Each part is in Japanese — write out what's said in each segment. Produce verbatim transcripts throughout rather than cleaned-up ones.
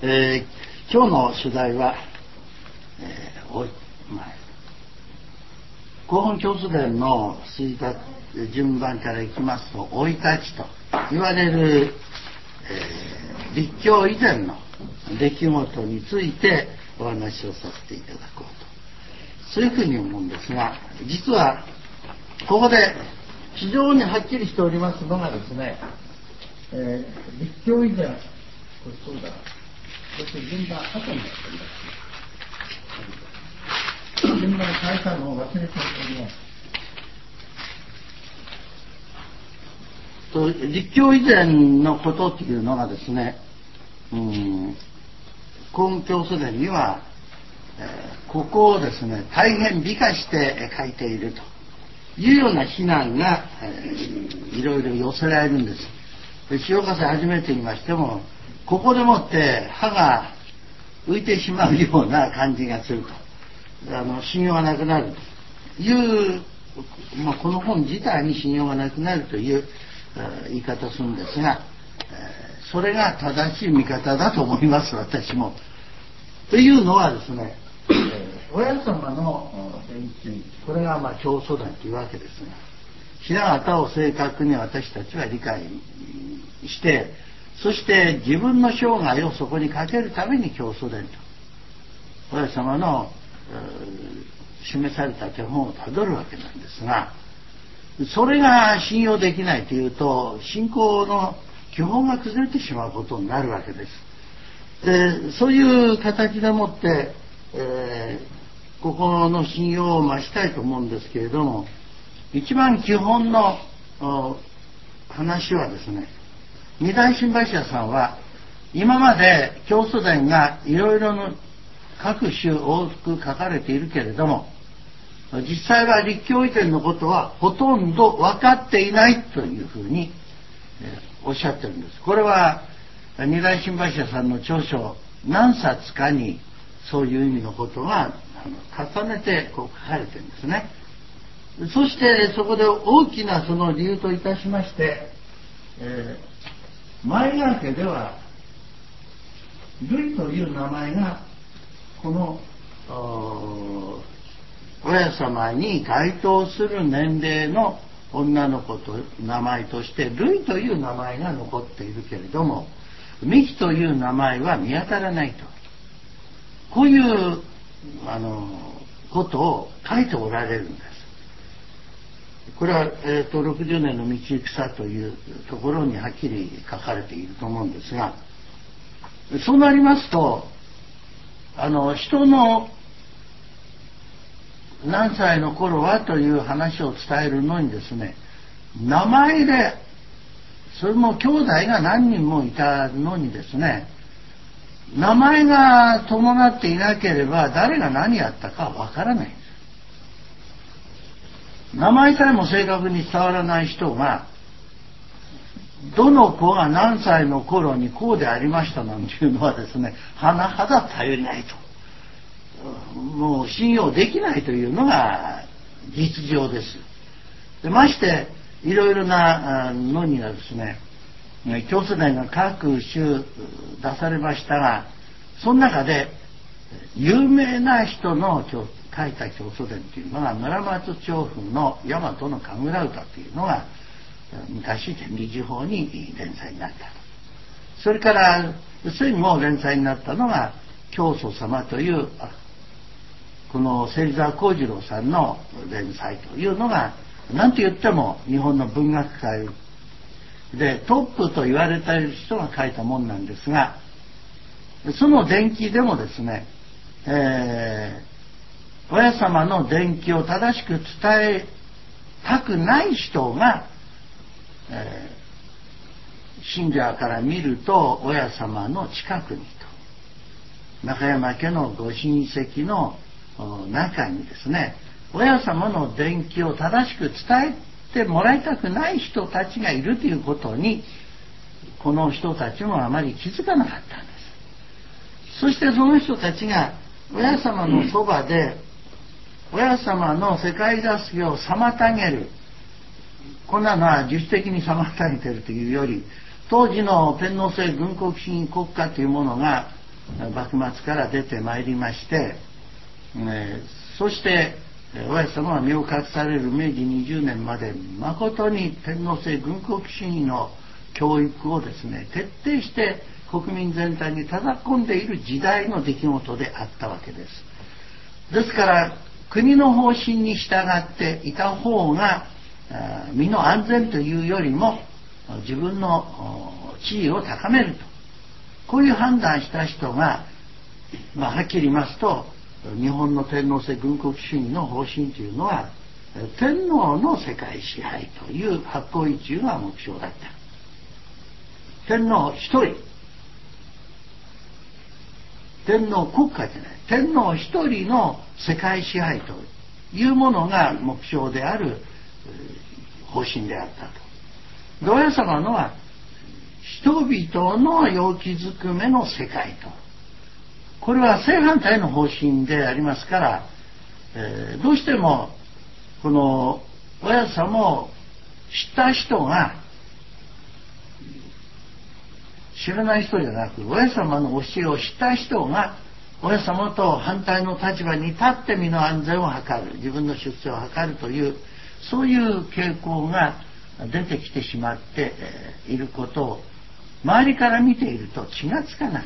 えー、今日の主題は、えーおまあ、広本教祖伝の推達順番からいきますと、生い立ちと言われる、えー、立教以前の出来事についてお話をさせていただこうと、そういうふうに思うんですが、実はここで非常にはっきりしておりますのがですね、えー、立教以前、これそうだ、そして順番後になっております。順番変えたのを忘れております。と立教以前のことっていうのがですね、うん、根教祖伝には、えー、ここをですね大変美化して書いているというような非難が、えー、いろいろ寄せられるんです。で潮風初めて言いましても、ここでもって歯が浮いてしまうような感じがすると、あの信用がなくなるという、まあ、この本自体に信用がなくなるという言い方をするんですが、それが正しい見方だと思います、私も。というのはですね、親様の伝記、これがまあ教祖伝というわけですが、ひな形を正確に私たちは理解して、そして自分の生涯をそこにかけるために教祖伝と親様の示された手本をたどるわけなんですが、それが信用できないというと信仰の基本が崩れてしまうことになるわけです。でそういう形でもって、えー、ここの信用を増したいと思うんですけれども、一番基本の話はですね、二代新橋屋さんは今まで教祖伝がいろいろの各種多く書かれているけれども、実際は立教以前のことはほとんど分かっていないというふうにおっしゃってるんです。これは二代新橋屋さんの著書何冊かにそういう意味のことが重ねてこう書かれてるんですね。そしてそこで大きなその理由といたしまして、えー、前川家では類という名前がこの親様に該当する年齢の女の子と名前として類という名前が残っているけれども、美紀という名前は見当たらないと、こういうあのことを書いておられるんです。これは、えー、とろくじゅうねんの道草というところにはっきり書かれていると思うんですが、そうなりますと、あの人の何歳の頃はという話を伝えるのにですね、名前で、それも兄弟が何人もいたのにですね、名前が伴っていなければ誰が何やったかわからないんです。名前さえも正確に伝わらない人が、どの子が何歳の頃にこうでありましたなんていうのはですね、甚だ頼りないと、もう信用できないというのが実情です。でましていろいろなのにはですね、教祖伝が各種出されましたが、その中で有名な人の書いた教祖伝というのが村松調布の大和の神楽歌というのが昔天理時報に連載になったと。それから戦後連載になったのが教祖様というこの芹沢幸次郎さんの連載というのが、何と言っても日本の文学界でトップと言われている人が書いたもんなんですが、その伝記でもですね、えー、親様の伝記を正しく伝えたくない人が、えー、信者から見ると親様の近くにと、中山家のご親戚の中にですね、親様の伝記を正しく伝えてもらいたくない人たちがいるということに、この人たちもあまり気づかなかったんです。そしてその人たちが親様のそばで親様の世界座敷を妨げる、こんなのは自主的に妨げているというより、当時の天皇制軍国主義国家というものが幕末から出てまいりまして、えー、そして親様は身を隠されるめいじにじゅうねんまで誠に天皇制軍国主義の教育をですね徹底して国民全体に叩き込んでいる時代の出来事であったわけです。ですから国の方針に従っていた方が身の安全というよりも自分の地位を高めると、こういう判断した人が、まあ、はっきり言いますと日本の天皇制軍国主義の方針というのは天皇の世界支配という八方一中が目標だった。天皇一人、天皇国家じゃない、天皇一人の世界支配というものが目標である方針であったと。で親様のは人々の陽気づくめの世界と、これは正反対の方針でありますから、えー、どうしてもこの親様を知った人が知らない人じゃなく、親様の教えを知った人が親様と反対の立場に立って身の安全を図る、自分の出世を図るという、そういう傾向が出てきてしまっていることを周りから見ていると気がつかなかった。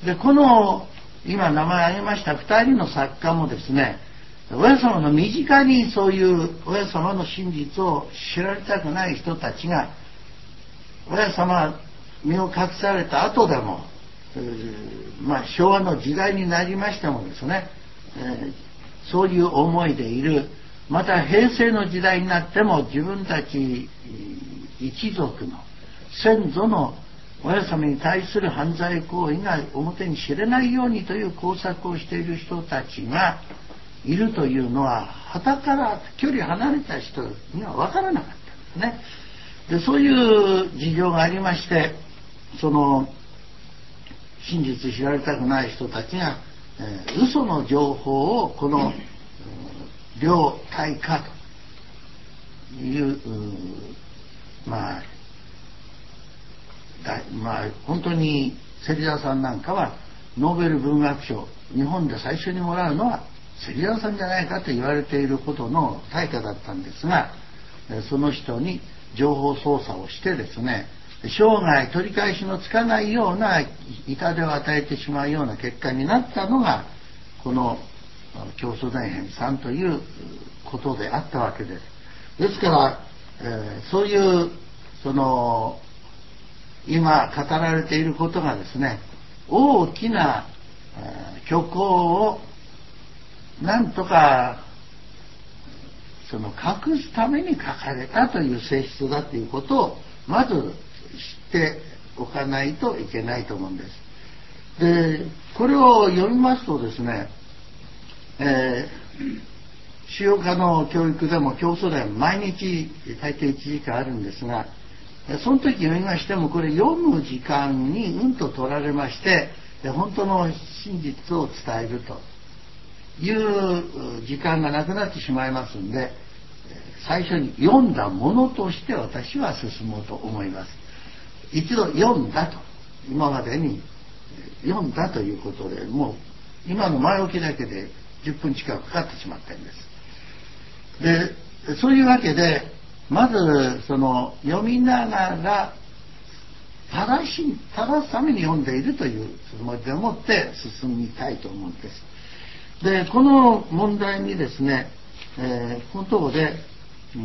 でこの今名前挙げましたふたりの作家もですね、親様の身近にそういう親様の真実を知られたくない人たちが、親様身を隠された後でも、えーまあ、昭和の時代になりましてもですね、えー、そういう思いでいる。また平成の時代になっても自分たち一族の先祖の親様に対する犯罪行為が表に知れないようにという工作をしている人たちがいるというのは、傍から距離離れた人には分からなかったんですね。でそういう事情がありまして、その真実知られたくない人たちが、えー、嘘の情報をこの両体化という、まあまあ本当に芹沢さんなんかはノーベル文学賞日本で最初にもらうのは芹沢さんじゃないかと言われているほどの大家だったんですが、その人に情報操作をしてですね、生涯取り返しのつかないような痛手を与えてしまうような結果になったのがこの教祖伝編さんということであったわけです。ですから、えー、そういうその今語られていることがですね、大きな、えー、虚構をなんとかその隠すために書かれたという性質だということをまず知っておかないといけないと思うんです。でこれを読みますとですね、えー、主要科の教育でも教祖伝毎日大抵いちじかんあるんですが、その時読みましてもこれ読む時間にうんと取られまして、本当の真実を伝えるという時間がなくなってしまいますんで、最初に読んだものとして私は進もうと思います。一度読んだと、今までに読んだということでもう今の前置きだけでじゅっぷん近くかかってしまったんです。でそういうわけでまずその読みながら正しい正すために読んでいるというつもりでもって進みたいと思うんです。でこの問題にですね、えー、このところで、うん、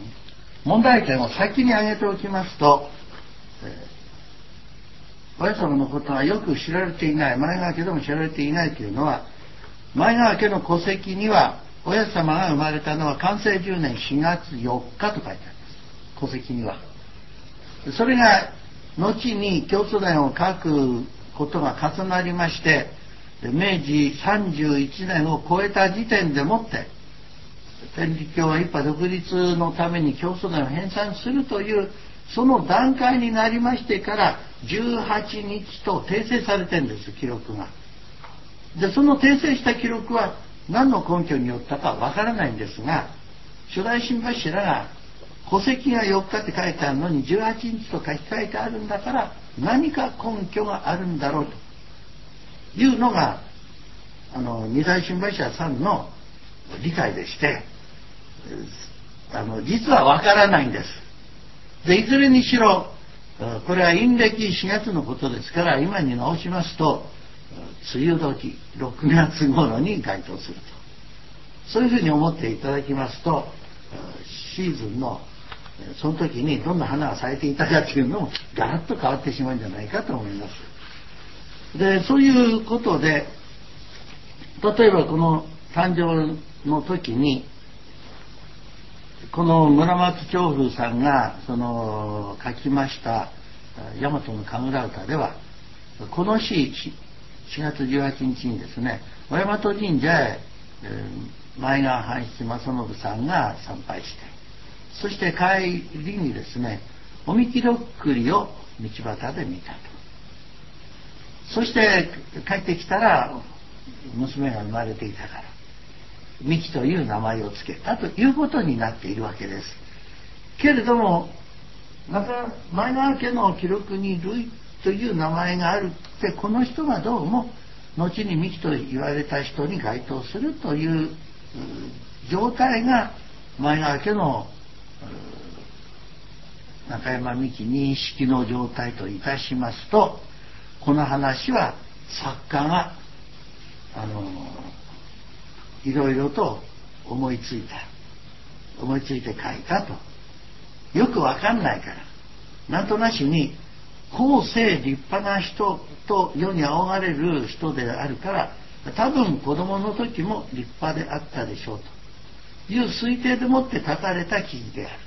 問題点を先に挙げておきますと、えー、親様のことがよく知られていない、前川家でも知られていないというのは、前川家の戸籍には親様が生まれたのは寛政じゅうねんしがつよっかと書いてあります。戸籍にはそれが後に教祖伝を書くことが重なりまして、めいじさんじゅういちねんを超えた時点でもって天理教は一派独立のために教祖伝を編纂するというその段階になりましてからじゅうはちにちと訂正されてるんです、記録が。でその訂正した記録は何の根拠によったかわからないんですが、初代新柱が戸籍がよっかって書いてあるのにじゅうはちにちと書き換えてあるんだから何か根拠があるんだろうというのがあの二代新橋屋さんの理解でして、あの実はわからないんです。でいずれにしろこれは陰暦しがつのことですから、今に直しますと梅雨時ろくがつ頃に該当すると、そういうふうに思っていただきますと、シーズンのその時にどんな花が咲いていたかというのもガラッと変わってしまうんじゃないかと思います。でそういうことで、例えばこの誕生の時にこの村松長風さんがその書きました大和の神楽歌では、この日しがつじゅうはちにちにですね、小大和神社へ、えー、前川半七正信さんが参拝して、そして帰りにですね、おみきどっくりを道端で見たと。そして帰ってきたら娘が生まれていたからミキという名前を付けたということになっているわけです。けれどもまた前川家の記録に類という名前があるって、この人がどうも後にミキと言われた人に該当するという状態が前川家の中山美紀認識の状態といたしますと、この話は作家があのいろいろと思いついた思いついて書いたと、よくわかんないからなんとなしに後世立派な人と世に仰がれる人であるから、多分子供の時も立派であったでしょうという推定でもって書かれた記事である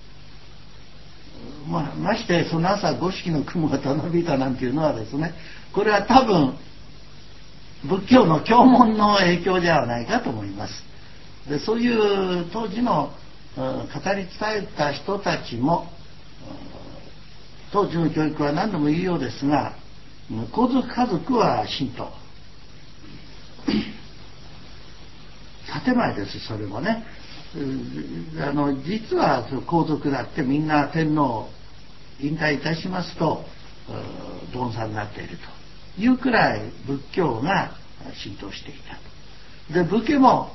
と。まあ、ましてその朝五色の雲がたなびいたなんていうのはですね、これは多分仏教の教文の影響ではないかと思います。でそういう当時の語り伝えた人たちも、当時の教育は何度も言うようですが、皇族家族は神道建前です。それもね、あの実は皇族だってみんな天皇引退いたしますと凡才になっているというくらい仏教が浸透していた。で武家も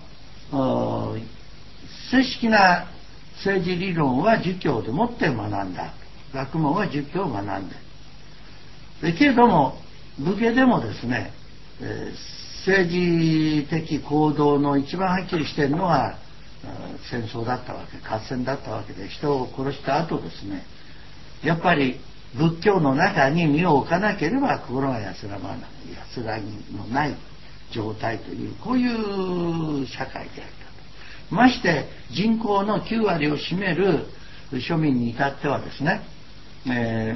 正式な政治理論は儒教でもって学んだ。学問は儒教を学んで、でけれども武家でもですね、えー、政治的行動の一番はっきりしているのは戦争だったわけ、合戦だったわけで、人を殺した後ですね、やっぱり仏教の中に身を置かなければ心が安らまない、安らぎのない状態という、こういう社会であったと。まして人口のきゅうわりを占める庶民に至ってはですね、え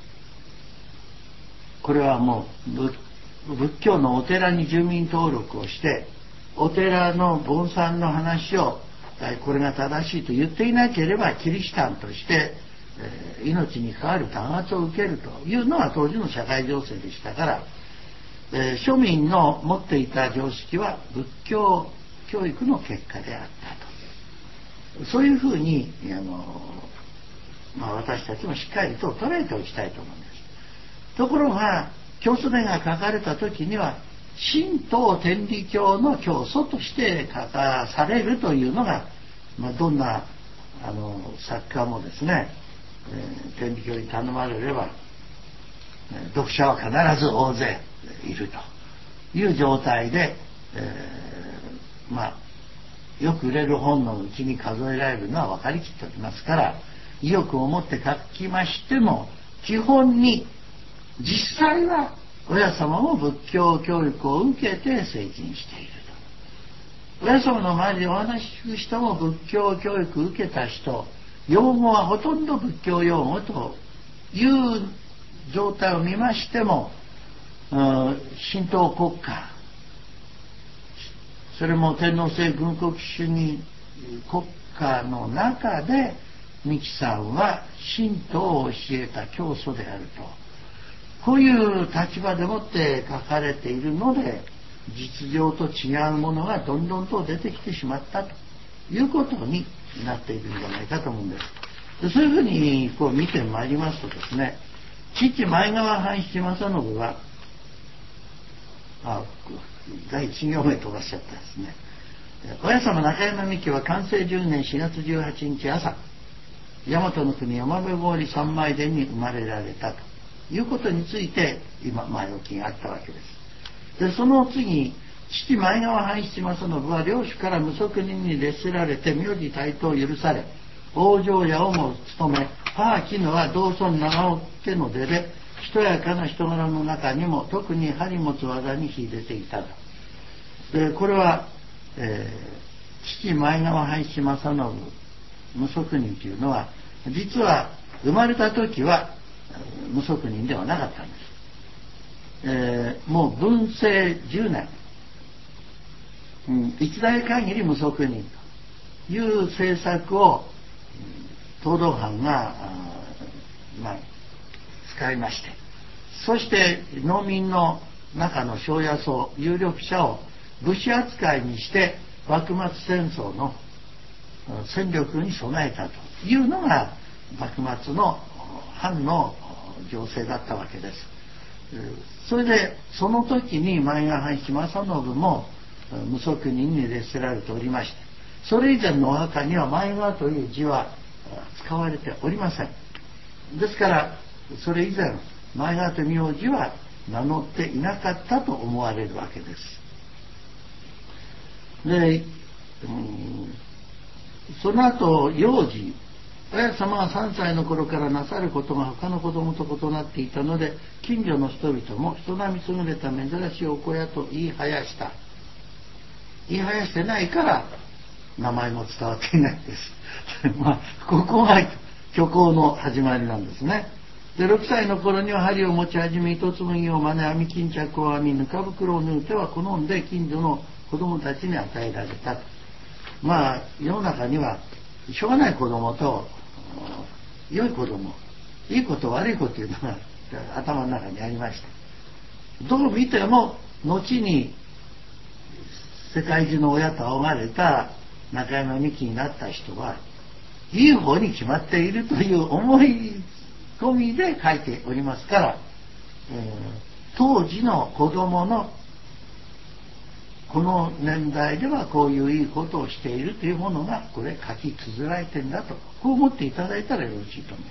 ー、これはもう仏教のお寺に住民登録をして、お寺の盆栽の話をこれが正しいと言っていなければキリシタンとして、えー、命に関わる弾圧を受けるというのは当時の社会情勢でしたから、えー、庶民の持っていた常識は仏教教育の結果であったと、そういうふうにあのまあ、私たちもしっかりと捉えておきたいと思います。ところが教祖伝が書かれた時には神道天理教の教祖として書かされるというのが、まあ、どんなあの作家もですね、えー、天理教に頼まれれば読者は必ず大勢いるという状態で、えー、まあよく売れる本のうちに数えられるのは分かりきっておりますから、意欲を持って書きましても基本に実際は親様も仏教教育を受けて成人していると。親様の前でお話しする人も仏教教育を受けた人、用語はほとんど仏教用語という状態を見ましても、神道国家、それも天皇制軍国主義国家の中で三木さんは神道を教えた教祖であると、こういう立場でもって書かれているので、実情と違うものがどんどんと出てきてしまったということになっているんじゃないかと思うんです。でそういうふうにこう見てまいりますとですね、父前川半七正信はあ第一行目とおっしゃったですね。親様中山美紀は寛政じゅうねんしがつじゅうはちにち朝、大和の国山部郡三枚田に生まれられたということについて今前置きがあったわけです。でその次、父前川半七正信は領主から無職人に列せられて名字対等を許され、往生屋をも務め、母絹は同村長尾家の出で、しとやかな人柄の中にも特に針持つ技に秀でていたと。でこれは、えー、父前川半七正信無職人というのは、実は生まれた時は無職人ではなかったんです。えー、もう文政じゅうねん、うん、一代限り無職人という政策を東道藩が、まあ、使いまして、そして農民の中の庄屋層有力者を武士扱いにして幕末戦争の戦力に備えたというのが幕末の藩の情勢だったわけです。それでその時に前川半七正信も無職人に列せられておりまして、それ以前のお墓には前川という字は使われておりません。ですからそれ以前前川という名字は名乗っていなかったと思われるわけです。で、うん、その後幼児、親様はさんさいの頃からなさることが他の子供と異なっていたので、近所の人々も人並み優れた珍しいお子やと言いはやした。言いはやしてないから名前も伝わっていないんですまあここが虚構の始まりなんですね。でろくさいの頃には針を持ち始め、糸紡ぎを真似、編み巾着を編み、ぬか袋を縫うては好んで近所の子供たちに与えられた。まあ世の中にはしょうがない子供と良い子供、いいこと悪いことというのが頭の中にありました。どう見ても後に世界中の親と仰がれた中山美紀になった人はいい方に決まっているという思い込みで書いておりますから、えー、当時の子供のこの年代ではこういういいことをしているというものがこれ書き綴られてんだと、こう思っていただいたらよろしいと思います。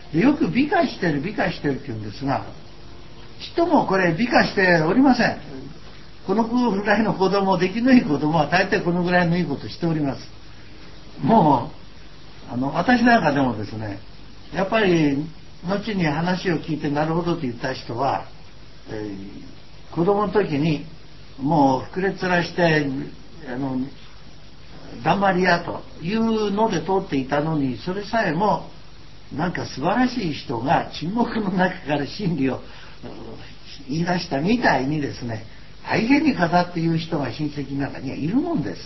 でよく美化してる美化してるって言うんですが、ちっともこれ美化しておりません。このぐらいの子供、出来のいい子供は大抵このぐらいのいいことしております。もうあの私なんかでもですね、やっぱり後に話を聞いてなるほどと言った人は、えー、子供の時にもう膨れつらしてあのだんまり屋というので通っていたのに、それさえもなんか素晴らしい人が沈黙の中から真理を言い出したみたいにですね、大変に語っていう人が親戚の中にはいるもんです。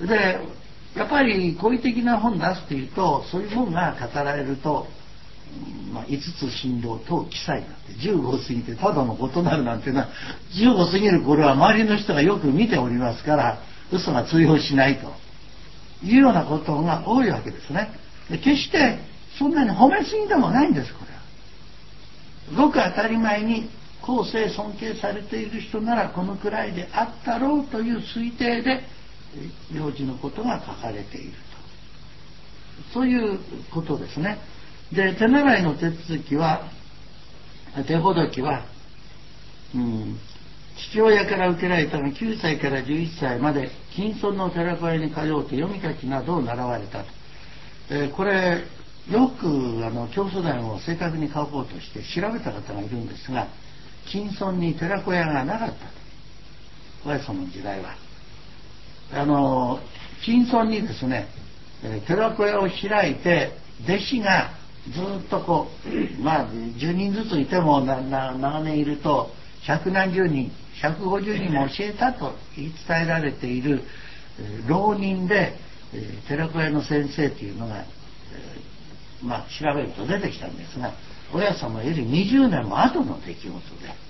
でやっぱり好意的な本出すというと、そういう本が語られると、まあ、いつつ振動等記載なんてじゅうご過ぎてただの異なるなんていうのは、じゅうご過ぎる頃は周りの人がよく見ておりますから嘘が通用しないというようなことが多いわけですね。で決してそんなに褒めすぎでもないんです。これはごく当たり前に後世尊敬されている人ならこのくらいであったろうという推定で名字のことが書かれていると、そういうことですね。で手習いの手続きは手ほどきは、うん、父親から受けられたがきゅうさいからじゅういっさいまで近村の寺子屋に通うて読み書きなどを習われたと、えー、これよくあの教祖伝を正確に書こうとして調べた方がいるんですが、近村に寺子屋がなかったと、親様の時代はあの近村にですね、寺子屋を開いて弟子がずっとこう、まあじゅうにんずついてもなな長年いると百何十人ひゃくごじゅうにんも教えたと言い伝えられている浪人で寺子屋の先生というのが、まあ調べると出てきたんですが、親様よりにじゅうねんも後の出来事で、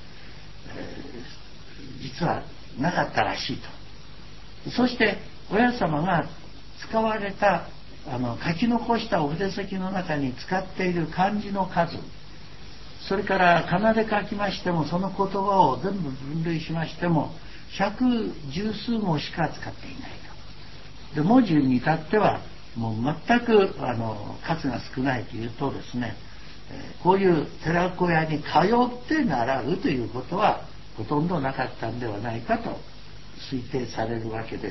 実はなかったらしいと。そして親様が使われたあの書き残したお筆跡の中に使っている漢字の数、 それから仮名で書きましてもその言葉を全部分類しましても百十数語しか使っていないと。で文字に至ってはもう全くあの数が少ないというとですね、えー、こういう寺子屋に通って習うということはほとんどなかったんではないかと推定されるわけです。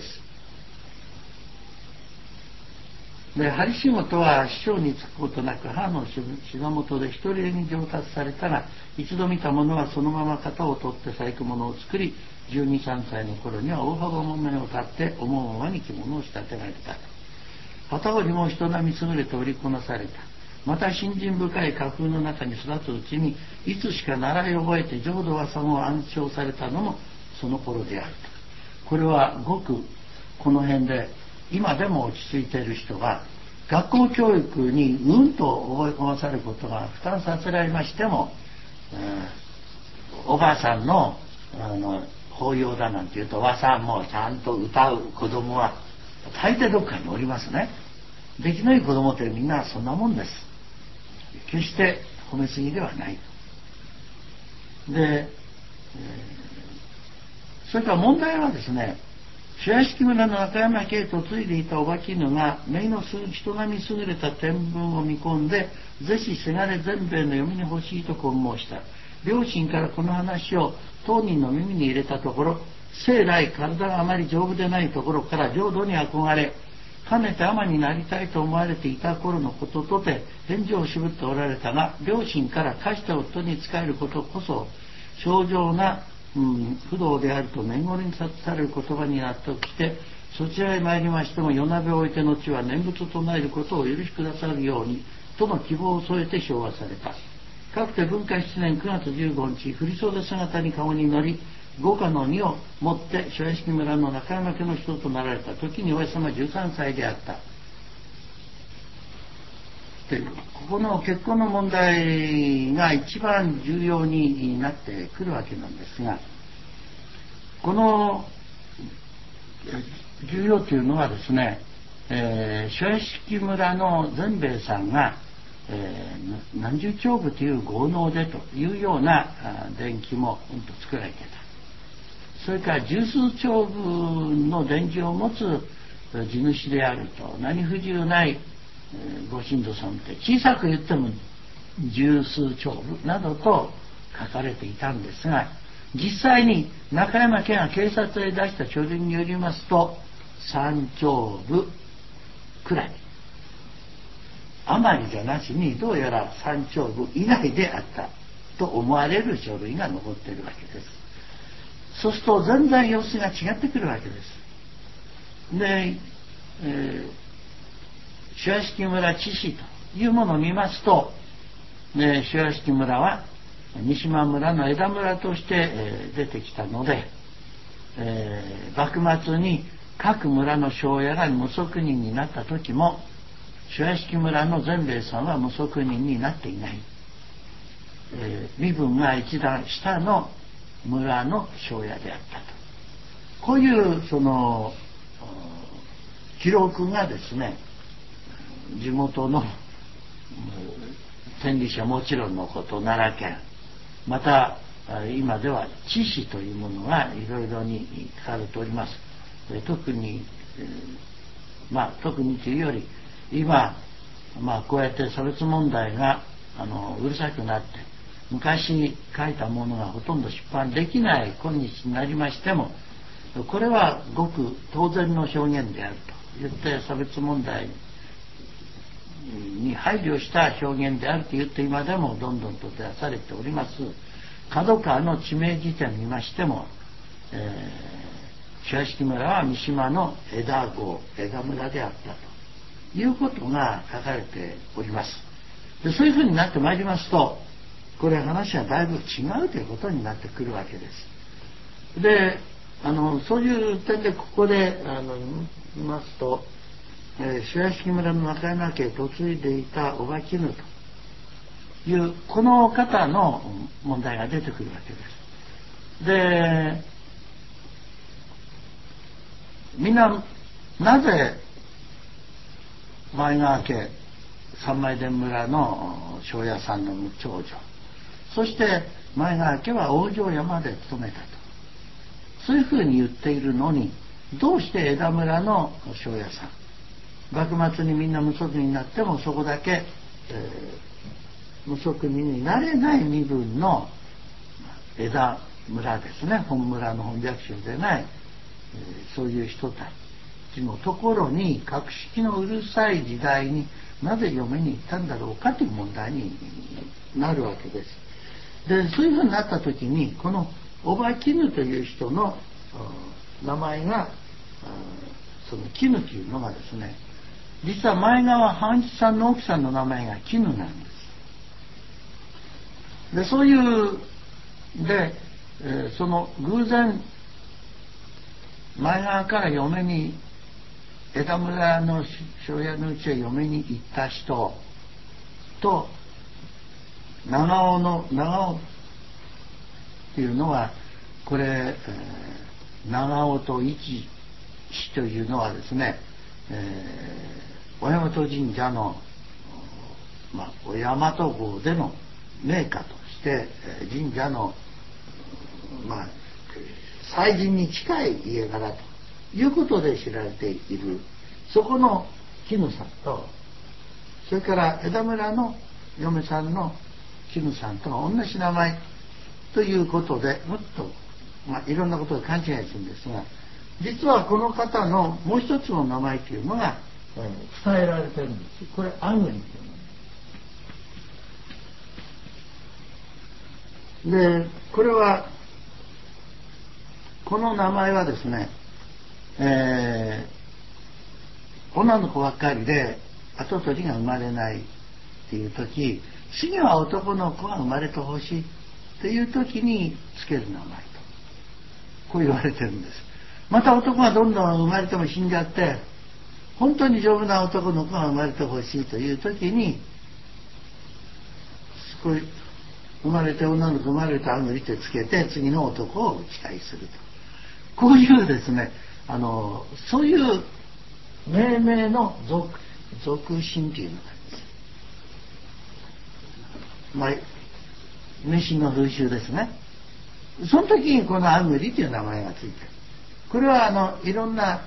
で針仕事は師匠につくことなく母の膝元で一人でに上達されたが、一度見たものはそのまま型を取って細工物を作り、じゅうに、さんさいの頃には大幅もめを立って思うままに着物を仕立てられた。旗織りも人並み優れて織りこなされた。また信心深い家風の中に育つうちにいつしか習い覚えて浄土和算を暗唱されたのもその頃であると。これはごくこの辺で今でも落ち着いている人は学校教育にうんと覚え込まされることが負担させられましても、えー、おばあさんの、あの法要だなんていうと和算もちゃんと歌う子供は大抵どっかにおりますね。出来のいい子供ってみんなそんなもんです。決して褒めすぎではない。で、えー、それから問題はですね、白屋敷村の中山家へ嫁いでいたおばきぬが姪の人並み優れた天文を見込んで是しせがれ全米の嫁に欲しいと懇申した。両親からこの話を当人の耳に入れたところ、生来体があまり丈夫でないところから浄土に憧れ、かねて尼になりたいと思われていた頃のこととて返事を渋っておられたが、両親から貸した夫に仕えることこそ正常なうん、不動であると念殺りにさされる言葉になってきて、そちらへ参りましても夜鍋を置いて後は念仏を唱えることをお許しくださるようにとの希望を添えて昭和された。かくて文化しちねんくがつじゅうごにち、振袖姿に顔に乗り五家の荷を持って白屋敷村の中山家の人となられた時におやさまじゅうさんさいであった。でここの結婚の問題が一番重要になってくるわけなんですが、この重要というのはですね、えー、白屋敷村の善兵衛さんが、えー、何十丁部という豪農でというような伝記も作られていた。それから十数丁部の伝記を持つ地主であると、何不自由ないご神土さんって小さく言っても十数丁部などと書かれていたんですが、実際に中山家が警察へ出した書類によりますと三丁部くらい、あまりじゃなしにどうやら三丁部以内であったと思われる書類が残っているわけです。そうすると全然様子が違ってくるわけです。で、えー白屋敷村知事というものを見ますと、ね、白屋敷村は西間村の枝村として、えー、出てきたので、えー、幕末に各村の庄屋が無職人になった時も白屋敷村の善兵衛さんは無職人になっていない、えー、身分が一段下の村の庄屋であったと、こういうその記録がですね、地元の天理市はもちろんのこと奈良県、また今では知事というものがいろいろに書かれております。特に、まあ特にというより今、まあ、こうやって差別問題があのうるさくなって昔書いたものがほとんど出版できない今日になりましても、これはごく当然の表現であると言って差別問題に配慮した表現であると言って今でもどんどんと出されております。角川の地名辞典を見ましても、えー、白屋敷村は三島の枝郷枝村であったということが書かれております。でそういうふうになってまいりますと、これ話はだいぶ違うということになってくるわけです。であのそういう点でここであの見ますと、えー、白屋敷村の中山家へ嫁いでいたおばきぬというこの方の問題が出てくるわけです。でみんななぜ前川家三枚田村の庄屋さんの長女、 そして前川家は往生山で勤めたと、そういうふうに言っているのに、どうして枝村の庄屋さん、幕末にみんな無職になってもそこだけ、えー、無職になれない身分の枝村ですね、本村の本百姓でない、えー、そういう人たちのところに格式のうるさい時代になぜ嫁に行ったんだろうかという問題になるわけです。でそういうふうになった時に、このおば絹という人の名前が、その絹というのがですね、実は前川半七さんの奥さんの名前が絹なんです。でそういうで、えー、その偶然前川から嫁に、枝村の庄屋のうちへ嫁に行った人と長尾の長尾っていうのは、これ、えー、長尾と一氏というのはですね、えー、小大和神社の、まあ、小大和号での名家として、えー、神社の、まあ、祭神に近い家柄ということで知られている、そこの絹さんと、それから枝村の嫁さんの絹さんと同じ名前ということで、もっと、まあ、いろんなことを勘違いするんですが、実はこの方のもう一つの名前というのが、えー、伝えられてるんです。これアングリというので、これはこの名前はですね、えー、女の子ばっかりで跡取りが生まれないっていう時、次は男の子が生まれてほしいっていう時につける名前と、こう言われてるんです。また男がどんどん生まれても死んじゃって、本当に丈夫な男の子が生まれてほしいという時に、これ生まれて女の子生まれてアングリってつけて次の男を期待すると、こういうですね、あのそういう命名の俗俗信というのがあります。まあ迷信の風習ですね。その時にこのアングリという名前がついてる。これはあのいろんな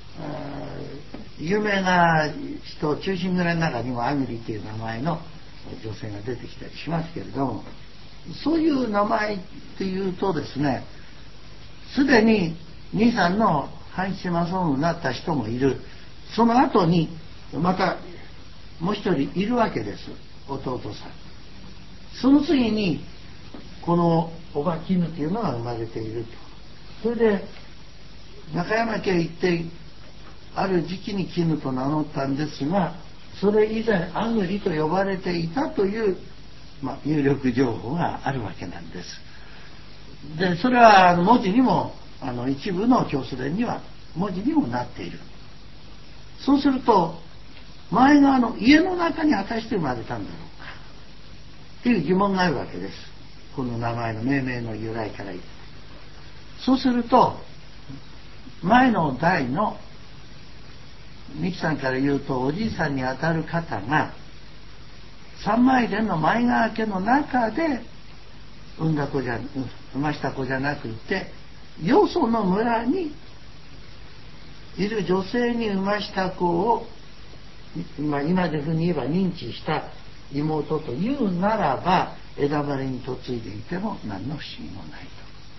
有名な人、忠臣蔵の中にもアングリという名前の女性が出てきたりしますけれども、そういう名前というとですね、すでに兄さんの半七正信になった人もいる。その後にまたもう一人いるわけです、弟さん。その次にこのおば絹というのが生まれていると。それで中山家へ行ってある時期に絹と名乗ったんですが、それ以前アングリと呼ばれていたという、まあ、有力情報があるわけなんです。でそれは文字にも、あの一部の教祖伝には文字にもなっている。そうすると前側の家の中に果たして生まれたんだろうかという疑問があるわけです、この名前の命名の由来から言う。そうすると前の代の三木さんから言うとおじいさんにあたる方が三枚田の前川家の中で産んだ子じゃ産ました子じゃなくて、よその村にいる女性に産ました子を、まあ、今でふうに言えば認知した妹というならば、枝丸に嫁いでいても何の不思議もないと、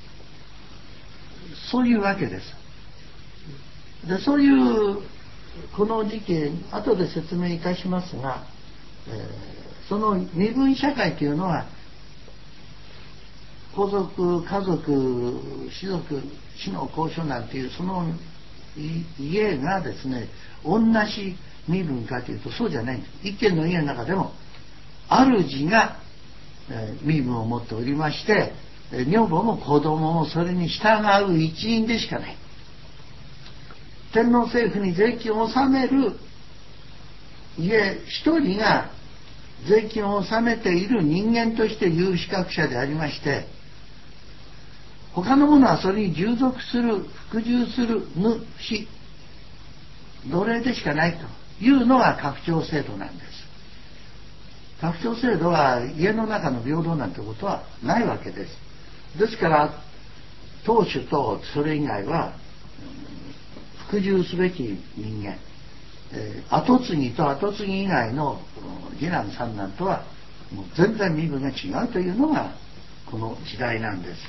そういうわけです。でそういうこの時期後で説明いたしますが、えー、その身分社会というのは皇族、家族、士族、死の公所なんていうその家がですね、同じ身分かというとそうじゃないんです。一軒の家の中でも主が、えー、身分を持っておりまして、女房も子供もそれに従う一員でしかない。天皇政府に税金を納める家一人が税金を納めている人間として有資格者でありまして、他の者はそれに従属する、服従する主、奴隷でしかないというのが拡張制度なんです。 拡張制度は家の中の平等なんてことはないわけです。ですから当主とそれ以外は服従すべき人間、えー、後継ぎと後継ぎ以外の次男三男とはもう全然身分が違うというのがこの時代なんです。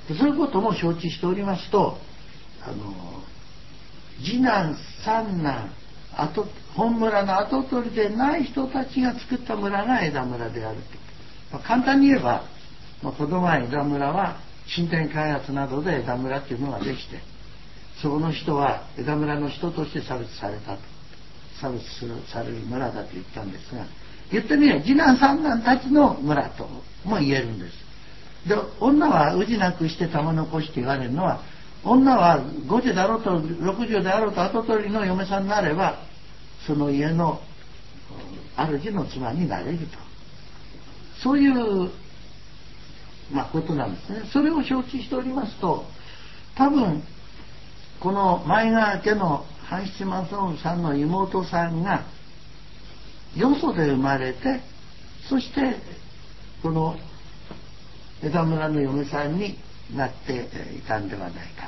でそういうことも承知しておりますと、あの次男三男後本村の跡取りでない人たちが作った村が枝村であると、まあ、簡単に言えば、まあ、この前枝村は新店開発などで枝村っていうのができて、そこの人は枝村の人として差別されたと、差別するされる村だと言ったんですが、言ってみれば次男三男たちの村とも言えるんです。で女は氏なくして玉残しと言われるのは、女はごじだろうとろくじであろうと跡取りの嫁さんになればその家の主の妻になれると、そういう、まあ、ことなんですね。それを承知しておりますと、多分この前川家の半七正信さんの妹さんがよそで生まれて、そしてこの枝村の嫁さんになっていたんではないか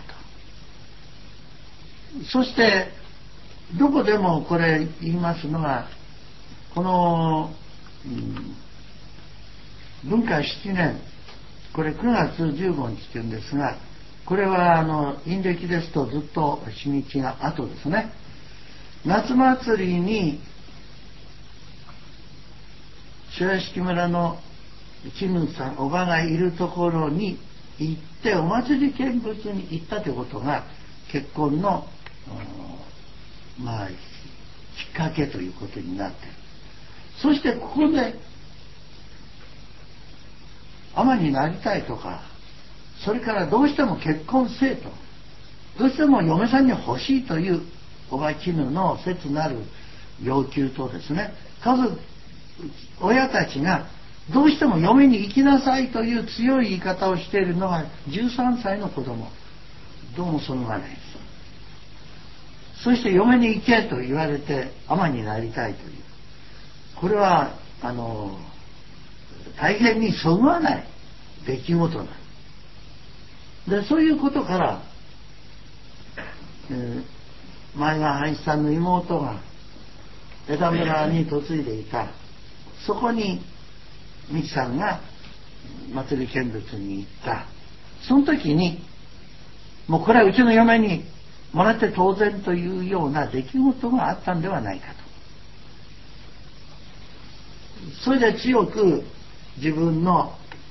と。そしてどこでもこれ言いますのは、この、うん、文化しちねん、これくがつじゅうごにちというんですが、これはあの陰暦ですとずっと日にちが後ですね。夏祭りに塩屋敷村の絹さんおばがいるところに行ってお祭り見物に行ったということが結婚のまあきっかけということになっている。そしてここで尼になりたいとか、それからどうしても結婚せえと、どうしても嫁さんに欲しいというおば絹の切なる要求とですね、家族親たちがどうしても嫁に行きなさいという強い言い方をしているのがじゅうさんさいの子供、どうもそのがないです。そして嫁に行けと言われて尼になりたいという、これはあの大変にそぐわない出来事なんで、そういうことから、えー、前川半一さんの妹が枝村に嫁いでいた、そこに美紀さんが祭り見物に行った。その時にもうこれはうちの嫁にもらって当然というような出来事があったんではないかと。それで強く自分の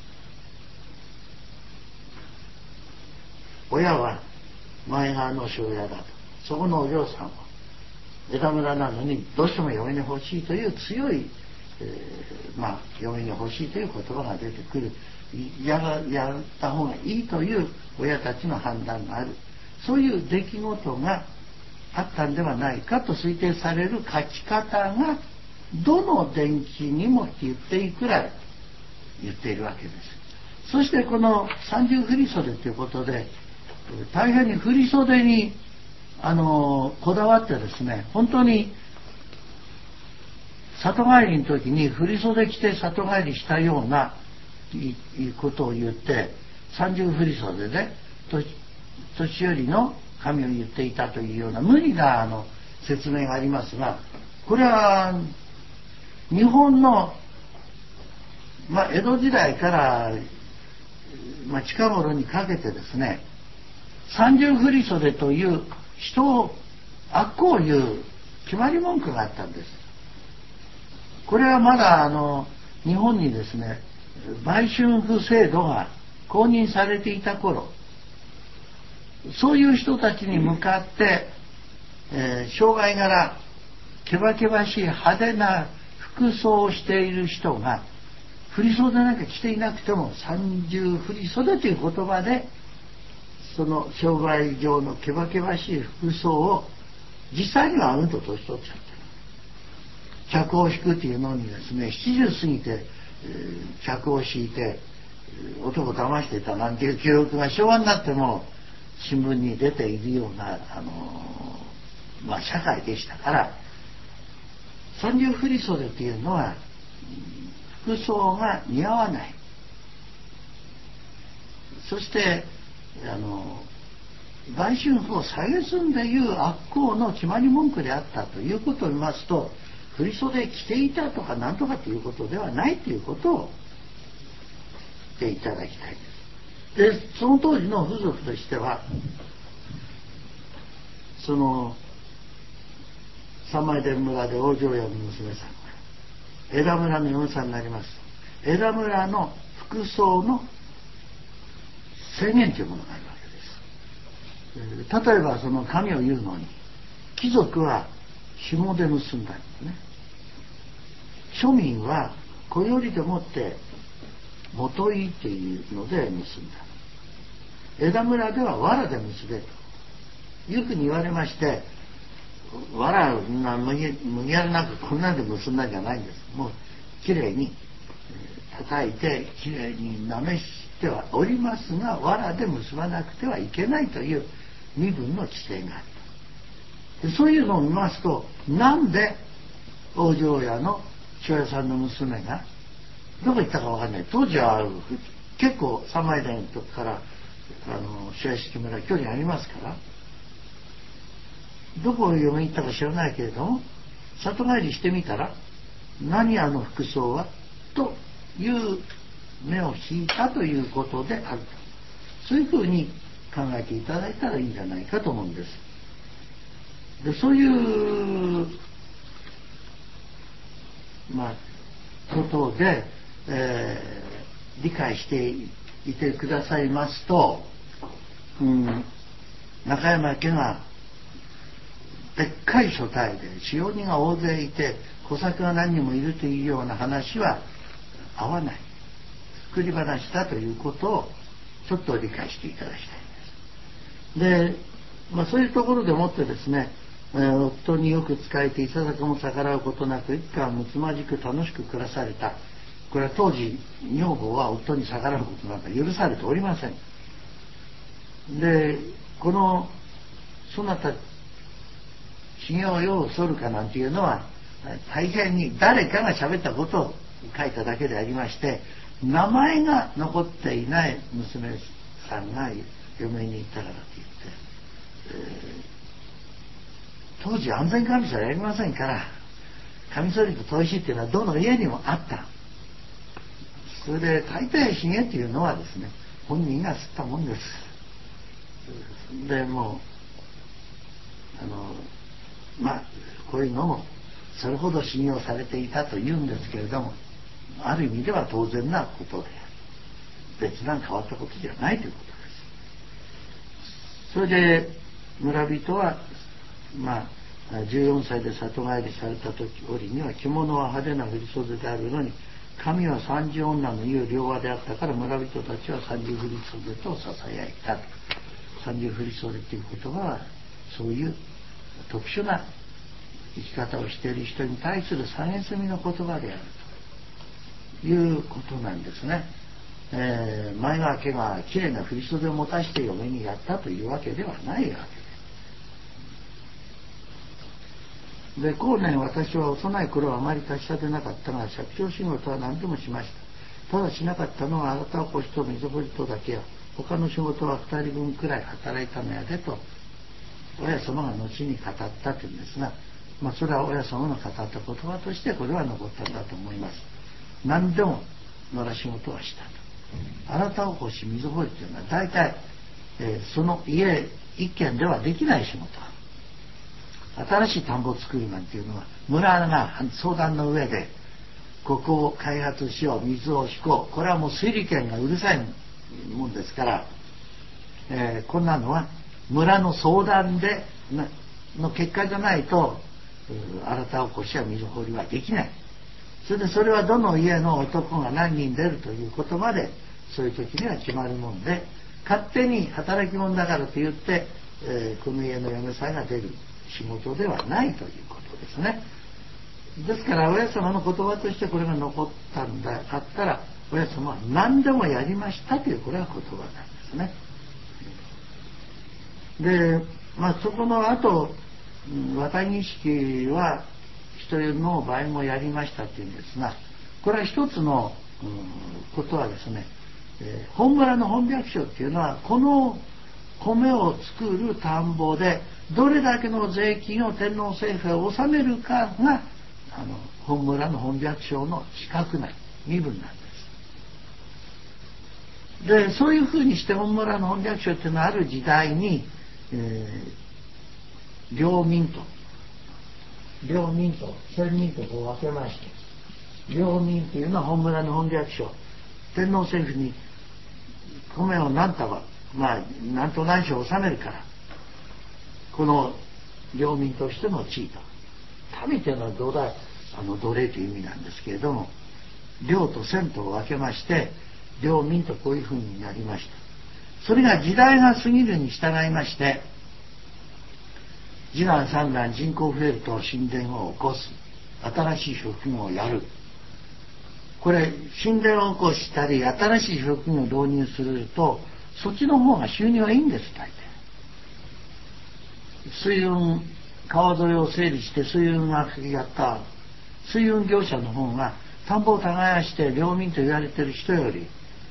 親は前川の庄屋だと、そこのお嬢さんは枝村なのにどうしても嫁に欲しいという強い、えー、まあ嫁に欲しいという言葉が出てくる、やがやった方がいいという親たちの判断がある、そういう出来事があったんではないかと推定される書き方がどの伝記にも言っていくらい言っているわけです。そしてこの三重振袖ということで大変に振袖にあのこだわってですね、本当に里帰りの時に振袖着て里帰りしたようないことを言って、三重振袖で年寄りの神を言っていたというような無理なあの説明がありますが、これは日本の、まあ、江戸時代から、まあ、近頃にかけてですね、三重振袖という人を悪行を言う決まり文句があったんです。これはまだあの日本にですね売春婦制度が公認されていた頃、そういう人たちに向かって、えー、障害柄けばけばしい派手な服装をしている人が振袖なんか着ていなくても三重振袖という言葉でその商売上のけばけばしい服装を実際にはうんと年取っちゃってる。客を引くっていうのにですね、七十過ぎて、えー、客を引いて男を騙していたなんていう記録が昭和になっても新聞に出ているような、あのーまあ、社会でしたから、三重振袖っていうのは服装が似合わない。そしてあの売春婦を蔑んでいう悪行の決まり文句であったということを見ますと、振袖着ていたとか何とかということではないということを言っていただきたいです。でその当時の風俗としては、その三枚田村で往生屋の娘さんが枝村の嫁さんになります。枝村の服装の制限というものがあるわけです。例えばその髪を言うのに貴族は紐で結んだんですね。庶民は小よりでもって元いっていうので結んだ。枝村では藁で結べというふうに言われまして、藁な無理やりなくこんなんで結んだんじゃないんです。もうきれいに叩いてきれいになめしてはおりますが、藁で結ばなくてはいけないという身分の規制があった。でそういうのを見ますと、なんで往生屋の庄屋さんの娘がどこ行ったか分かんない。当時は結構三枚田のとこからあの庄屋敷村距離ありますから、どこを嫁に行ったか知らないけれども、里帰りしてみたら何あの服装はという目を引いたということであると、そういうふうに考えていただいたらいいんじゃないかと思うんです。でそういうまあことで、えー、理解していてくださいますと、うん、中山家がでっかい所帯で使用人が大勢いて小作が何人もいるというような話は合わない、作り話だということをちょっと理解していただきたいんです。で、まあ、そういうところでもってですね、えー、夫によく仕えていささかも逆らうことなく一家はむつまじく楽しく暮らされた。これは当時女房は夫に逆らうことなんか許されておりません。でこのそなた修行を世をそるかなんていうのは大変に誰かが喋ったことを書いただけでありまして、名前が残っていない娘さんが嫁に行ったからといって、えー、当時安全管理者はやりませんから、カミソリと砥石っていうのはどの家にもあった。それで大抵ひげっていうのはですね、本人が吸ったもんです。でもうあのまあこういうのもそれほど信用されていたというんですけれども、ある意味では当然なことで別段変わったことじゃないということです。それで村人はまあじゅうよんさいで里帰りされた時折には着物は派手な振袖であるのに、髪は三十女の言う両和であったから、村人たちは三十振袖とささやいたと。三十振袖という言葉はそういう特殊な生き方をしている人に対する蔑みの言葉であるということなんですね。えー、前川家がきれいな振袖を持たして嫁にやったというわけではないわけです。で後年私は幼い頃はあまり達者でなかったが、借用仕事は何でもしました。ただしなかったのはあなたはこしと水堀とだけや、他の仕事は二人分くらい働いたのやでと親様が後に語ったというんですが、まあ、それは親様の語った言葉としてこれは残ったんだと思います。何でも野良仕事はしたと。あなたをこし水堀というのは大体、えー、その家一軒ではできない仕事。新しい田んぼを作るなんていうのは村が相談の上でここを開発しよう、水を引こう、これはもう水利権がうるさいもんですから、えー、こんなのは村の相談での結果じゃないと新たおこしや水掘りはできない。それでそれはどの家の男が何人出るということまでそういう時には決まるもんで、勝手に働き者だからと言って、えー、この家の嫁さんが出る仕事ではないということですね。ですから親様の言葉としてこれが残ったんだあったら、親様は何でもやりましたというこれは言葉なんですね。で、まあ、そこの後綿錦は人の場合もやりましたっていうんですが、 これは一つの、うん、ことはですね、えー、本村の本百姓っていうのはこの米を作る田んぼでどれだけの税金を天皇政府が納めるかがあの本村の本百姓の資格な身分なんです。でそういうふうにして本村の本百姓っていうのはある時代に、えー、領民と領民と先民とこう分けまして、領民っていうのは本村の本百姓、天皇政府に米を何束まあ何と何所納めるからこの領民としての地位と、民というのは土台あの奴隷という意味なんですけれども、領と遷とを分けまして領民とこういうふうになりました。それが時代が過ぎるに従いまして次男三男人口増えると神殿を起こす、新しい職業をやる、これ神殿を起こしたり新しい職業を導入するとそっちの方が収入はいいんです。大体水運川沿いを整理して水運がやった水運業者の方が田んぼを耕して領民と言われている人より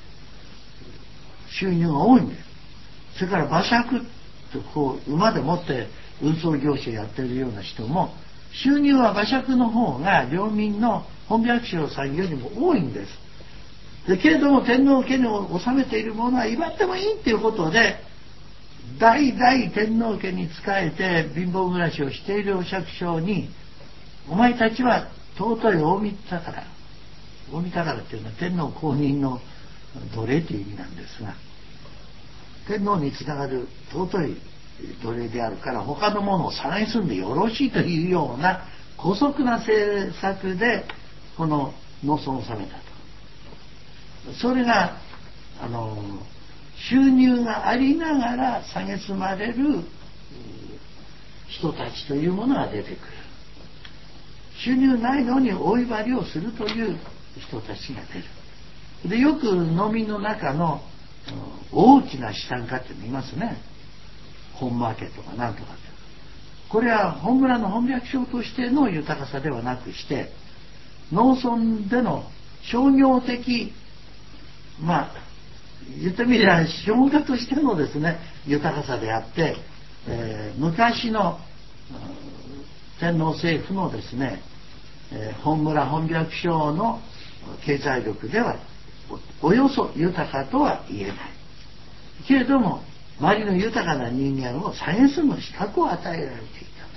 収入が多いんです。それから馬借とこう馬でもって運送業者やっているような人も収入は馬借の方が領民の本百姓さんよりも多いんです。でけれども天皇家に納めているものは威張ってもいいっていうことで代々天皇家に仕えて貧乏暮らしをしているお百姓にお前たちは尊い大御宝、大御宝っていうのは天皇公認の奴隷という意味なんですが、天皇につながる尊い奴隷であるから他のものを探すんでよろしいというような姑息な政策でこの農村を治めたと。それがあの収入がありながら蔑まれる人たちというものが出てくる。収入ないのに大威張りをするという人たちが出る。でよく農民の中の大きな資産家って見ますね。本マーケットが何とかって、これは本村の本百姓としての豊かさではなくして農村での商業的まあ言ってみれば商家としてのですね豊かさであって、えー、昔の天皇政府のですね、えー、本村本百姓の経済力では お, およそ豊かとは言えないけれども周りの豊かな人間を蔑すの資格を与えられてい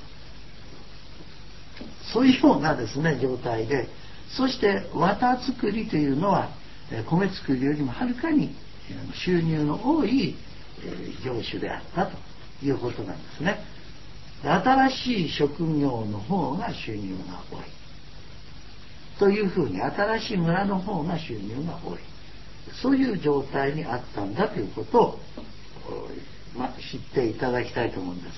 たと、そういうようなですね状態で、そして綿作りというのは米作りよりもはるかに収入の多い業種であったということなんですね。新しい職業の方が収入が多いというふうに、新しい村の方が収入が多い、そういう状態にあったんだということを、まあ、知っていただきたいと思うんです。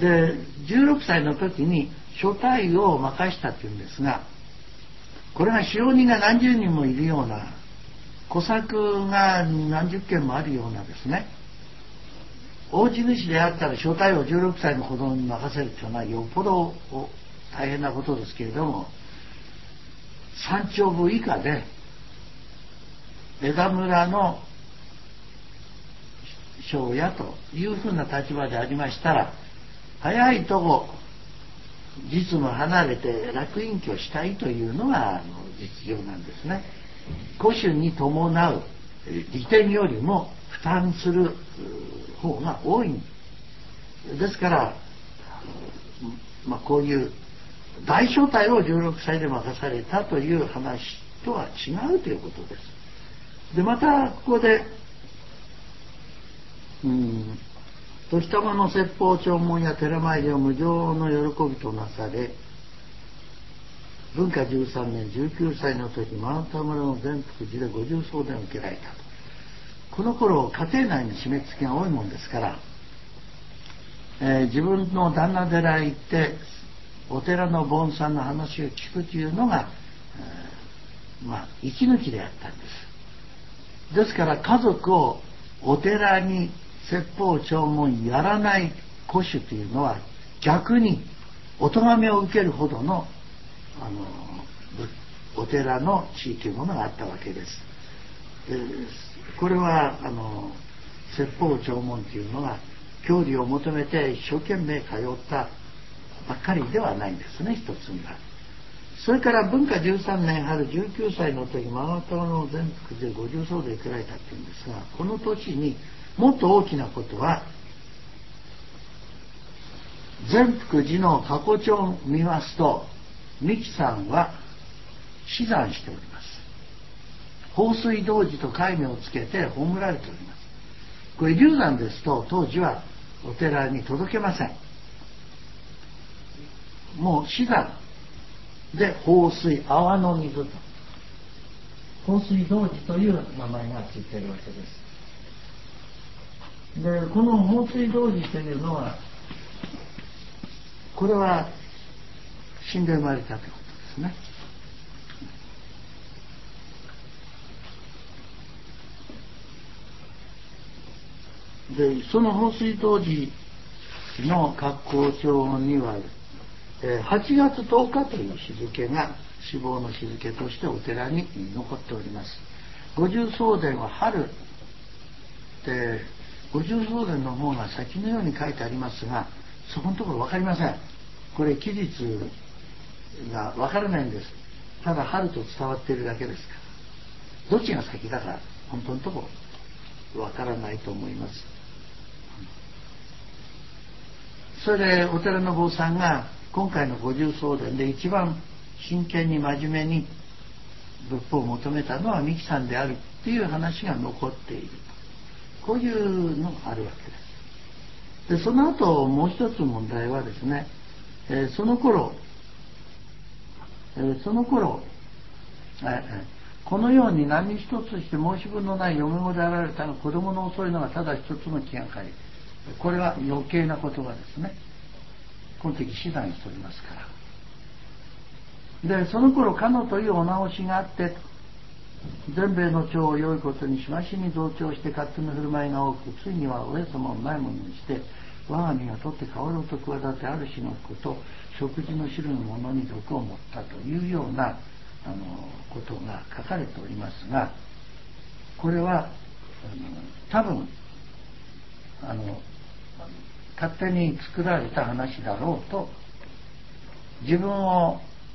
でじゅうろくさいの時に所帯を任したというんですが、これが使用人が何十人もいるような、戸籍が何十件もあるようなですね大地主であったら所帯をじゅうろくさいの子供に任せるというのはよっぽど大変なことですけれども、三丁部以下で枝村の庄屋というふうな立場でありましたら、早いとこ実務離れて楽隠居したいというのがあの実情なんですね。戸主に伴う利点よりも負担する方が多いですから、まあ、こういう大所帯をじゅうろくさいで任されたという話とは違うということです。でまたここでうん時たまの説法弔問や寺参りを無常の喜びとなされ、文化じゅうさんねんじゅうきゅうさいの時真田村の善福寺で五重奏伝を受けられたと。この頃家庭内に締め付けが多いもんですから、えー、自分の旦那寺へ行ってお寺の盆さんの話を聞くというのが、えー、まあ息抜きであったんです。ですから家族をお寺に説法弔問やらない戸主というのは逆にお咎めを受けるほどのあのお寺の地域ものがあったわけです。でこれはあの説法弔問というのが教理を求めて一生懸命通ったばっかりではないんですね、一つには。それから文化じゅうさんねん春じゅうきゅうさいの時ママ友の全福で五重奏で受けられたっていうんですが、この年にもっと大きなことは、全福寺の過去帳を見ますと、三木さんは死産しております。放水童子と戒名をつけて葬られております。これ流産ですと当時はお寺に届けません。もう死産で放水、泡の水と放水童子という名前がついているわけです。でこの放水童子というのは、これは死んで生まれたということですね。でその放水童子の格好帳にははちがつとおかという日付が死亡の日付としてお寺に残っております。五重奏伝は春で、五重奏伝の方が先のように書いてありますが、そこのところ分かりません。これ期日が分からないんです。ただ春と伝わっているだけですから、どっちが先だか本当のところ分からないと思います。それでお寺の坊さんが今回の五重奏伝で一番真剣に真面目に仏法を求めたのは三木さんであるっていう話が残っている、こういうのがあるわけです。でその後もう一つ問題はですね、えー、その頃、えー、その頃、えー、このように何一つして申し分のない嫁子であられたが子供の遅いのがただ一つの気がかり、これは余計な言葉ですね。この時死産しておりますから。でその頃かのというお直しがあって、全米の長を良いことにしましに増長して勝手な振る舞いが多く、ついには上様をないものにして我が身が取って変わろうと企てある種のこと食事の汁のものに毒を持ったというようなあのことが書かれておりますが、これはあの多分あの勝手に作られた話だろうと、自分を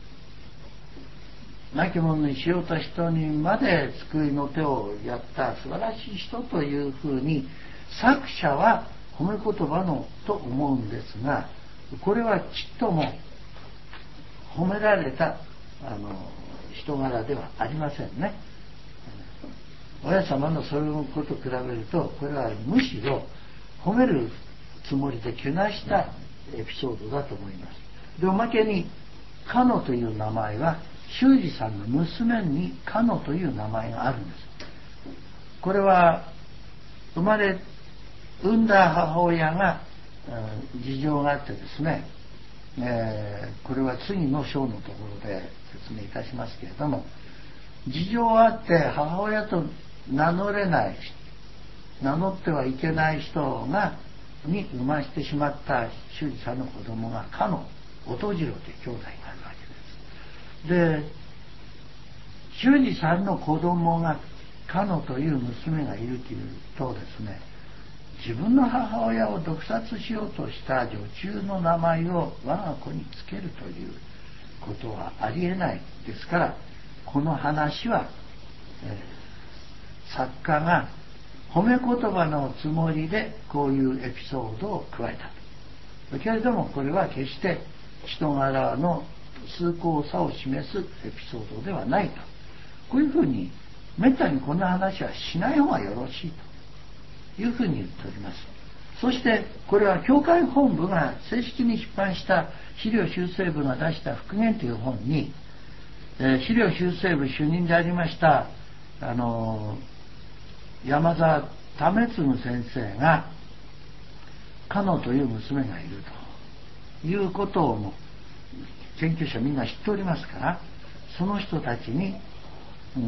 亡き者にしようと人にまで救いの手をやった素晴らしい人というふうに作者は褒め言葉のと思うんですが、これはちっとも褒められたあの人柄ではありませんね。親様のそういうことと比べると、これはむしろ褒めるつもりでけなしたエピソードだと思います。でおまけにかのという名前は修二さんの娘にかのという名前があるんです。これは生まれ産んだ母親が、うん、事情があってですね、えー、これは次の章のところで説明いたしますけれども、事情があって母親と名乗れない、名乗ってはいけない人がに生ましてしまった修二さんの子供がかの音次郎という兄弟があるわけです。で修二さんの子供がかのという娘がいるというとですね、自分の母親を毒殺しようとした女中の名前を我が子につけるということはありえないですから、この話は、えー、作家が褒め言葉のつもりでこういうエピソードを加えたけれども、これは決して人柄の崇高さを示すエピソードではないと、こういうふうにめったにこんな話はしない方がよろしいというふうに言っております。そしてこれは教会本部が正式に出版した資料修正部が出した復元という本に、えー、資料修正部主任でありましたあの山沢為次先生がかのという娘がいるということをも研究者みんな知っておりますから、その人たちに、うん、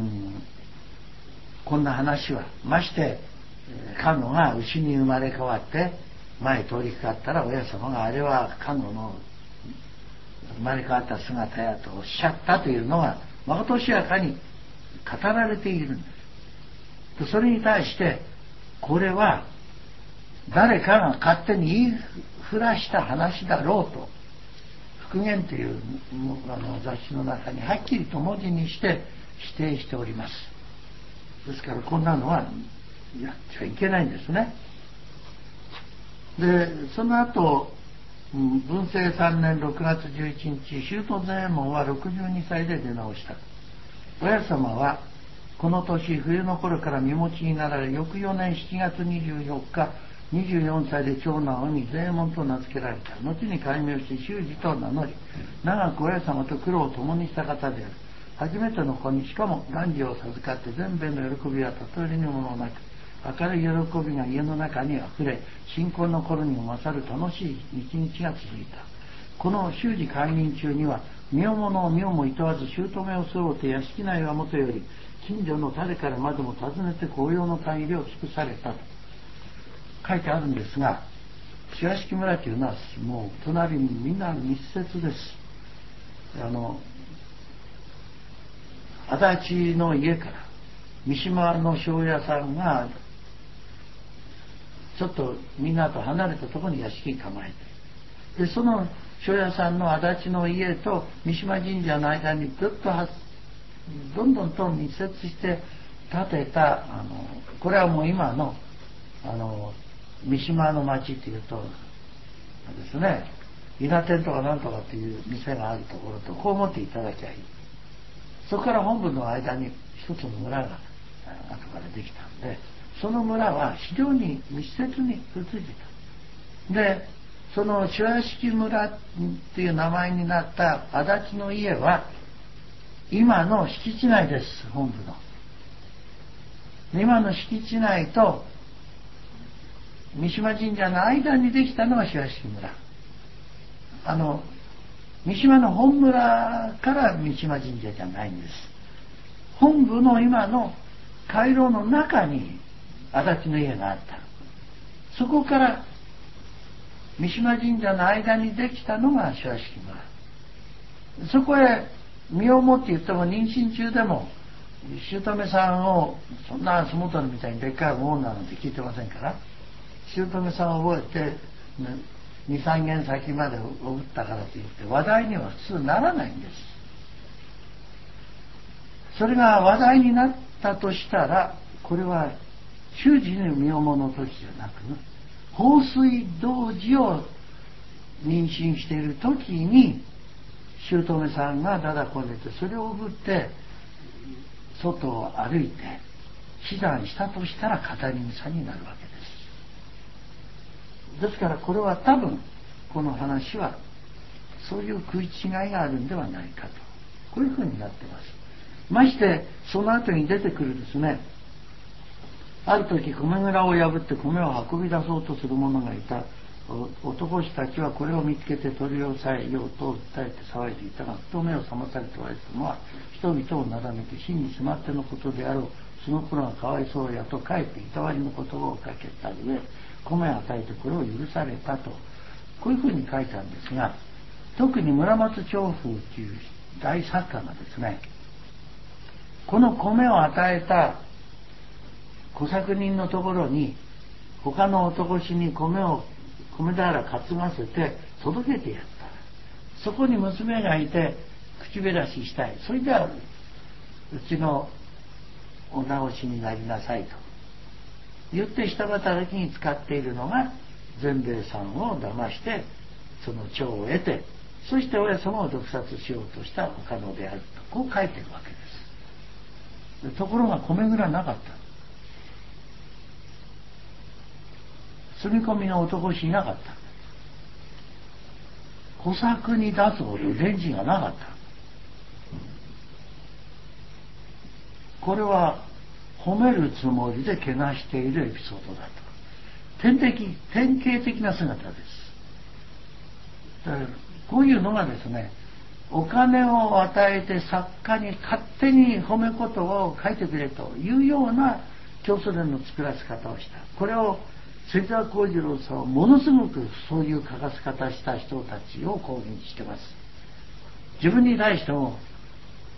こんな話はましてかのが牛に生まれ変わって前通りかかったら親様があれはかのの生まれ変わった姿やとおっしゃったというのがまことしやかに語られているんです。それに対してこれは誰かが勝手に言いふらした話だろうと復元というあの雑誌の中にはっきりと文字にして否定しております。ですからこんなのはやっちゃいけないんですね。でその後文政さんねんろくがつじゅういちにち舅左衛門はろくじゅうにさいで出直した。親様はこの年冬の頃から身持ちになられ、翌よねんしちがつにじゅうよっかにじゅうよんさいで長男を産み左衛門と名付けられた。後に改名し修二と名乗り、長く親様と苦労を共にした方である。初めての子にしかも男児を授かって全米の喜びは例えるにものなく、明るい喜びが家の中にあふれ、新婚の頃にも勝る楽しい一日が続いた。この修二解任中には身を物を身をもいとわず姑を背負うて屋敷内はもとより近所の誰からまでも訪ねて紅葉の限りを尽くされたと書いてあるんですが、白敷村というのはもう隣にみんな密接です。あの足立の家から三島の庄屋さんがちょっとみんなと離れたところに屋敷構えて、でその庄屋さんの足立の家と三島神社の間にずっとどんどんと密接して建てたあのこれはもう今のあの三島の町っていうとですね、稲店とかなんとかっていう店があるところとこう思っていただきゃいい。そこから本部の間に一つの村が後からできたんで、その村は非常に密接にくっついてた。でその白屋敷村っていう名前になった足立の家は今の敷地内です。本部の今の敷地内と三島神社の間にできたのが白屋敷村。あの三島の本村から三島神社じゃないんです。本部の今の回廊の中に足立の家があった。そこから三島神社の間にできたのが白屋敷村。そこへ身をもって言っても妊娠中でも姑さんをそんな相撲取りみたいにでっかいもんなのって聞いてませんから、姑さんを覚えてにさんげん先までおぶったからといって話題には普通ならないんです。それが話題になったとしたらこれは修二の身重の時じゃなく、放水童子を妊娠している時に姑さんがだだこねてそれをおぶって外を歩いて避難したとしたら語り草になるわけです。ですからこれは多分この話はそういう食い違いがあるんではないかと、こういうふうになってます。ましてその後に出てくるですね、ある時米蔵を破って米を運び出そうとする者がいた。男たちはこれを見つけて取り押さえようと訴えて騒いでいたが、ふと目を覚まされておられたのは人々をなだめて真に迫ってのことであろう、その頃がかわいそうやとかえっていたわりの言葉をかけた上、米を与えてこれを許されたと、こういうふうに書いたんですが、特に村松長風という大作家がですね、この米を与えた小作人のところに他の男衆に米を米俵担がせて届けてやった。そこに娘がいて口減らししたい。それではうちのお直しになりなさいと言って下働きに使っているのが善兵衛さんを騙してその長を得て、そして親様を毒殺しようとした他のであると、こう書いてるわけです。ところが米蔵なかった。住み込みの男しいなかった。小作に出すほど電池がなかった。これは褒めるつもりでけなしているエピソードだと。典的典型的な姿です。だからこういうのがですね、お金を与えて作家に勝手に褒め言葉を書いてくれというような教祖伝の作らせ方をした。これを芹沢幸次郎さんはものすごくそういう書かせ方した人たちを公認してます。自分に対しても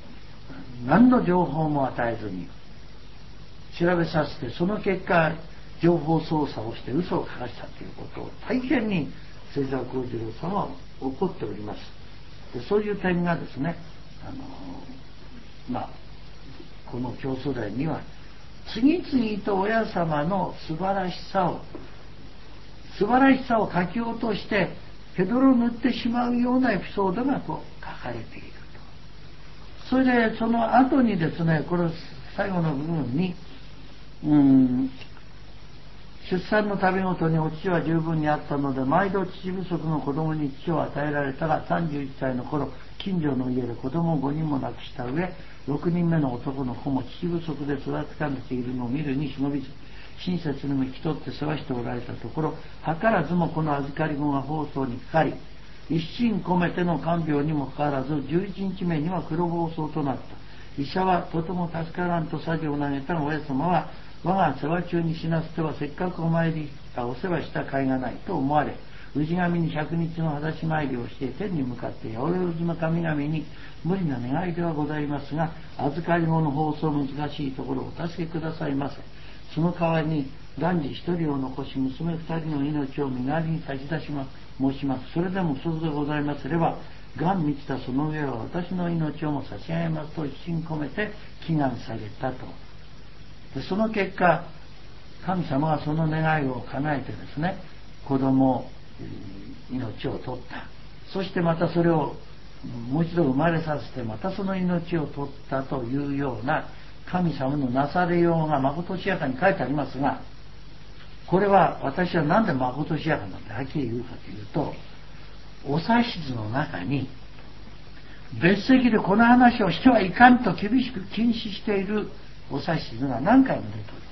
何の情報も与えずに調べさせて、その結果情報操作をして嘘を書かしたということを大変に末澤幸次郎さんは怒っております。でそういう点がですね、あのまあこの教祖伝には次々と親様の素晴らしさを素晴らしさを書き落としてヘドロを塗ってしまうようなエピソードがこう書かれていると。それでその後にですね、これ最後の部分にうん出産のたびごとにお乳は十分にあったので毎度乳不足の子供に乳を与えられたが、さんじゅういっさいの頃近所の家で子供をごにんも亡くした上、ろくにんめの男の子も乳不足で育てかねているのを見るに忍びず親切にも引き取って世話しておられたところ、図らずもこの預かり子が放送にかかり、一心込めての看病にもかかわらずじゅういちにちめには黒暴走となった。医者はとても助からんとさじを投げたが、親様は我が世話中に死なせてはせっかくお参りしたお世話した甲斐がないと思われ、氏神に百日の裸足参りをして天に向かって八百万の神々に無理な願いではございますが、預かり物の放送難しいところをお助けくださいませ。その代わりに男児一人を残し娘二人の命を身代わりに差し出します申します。それでもそうでございますれば、がん満ちたその上は私の命をも差し上げますと一心込めて祈願されたと。でその結果、神様がその願いを叶えてですね、子供命を取った。そしてまたそれをもう一度生まれさせてまたその命を取ったというような神様のなされようがまことしやかに書いてありますが、これは私は何でまことしやかなんてはっきり言うかというと、お指図の中に別席でこの話をしてはいかんと厳しく禁止しているお指図が何回も出ております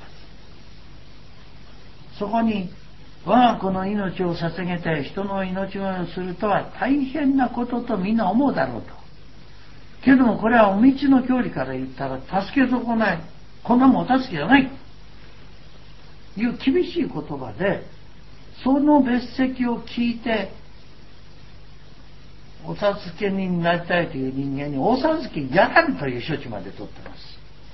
。そこに我が子の命を捧げて人の命をするとは大変なこととみんな思うだろうと。けどもこれはお道の教理から言ったら助け損ない、こんなもんお助けじゃないという厳しい言葉で、その別席を聞いてお助けになりたいという人間にお授けやらんという処置まで取ってます。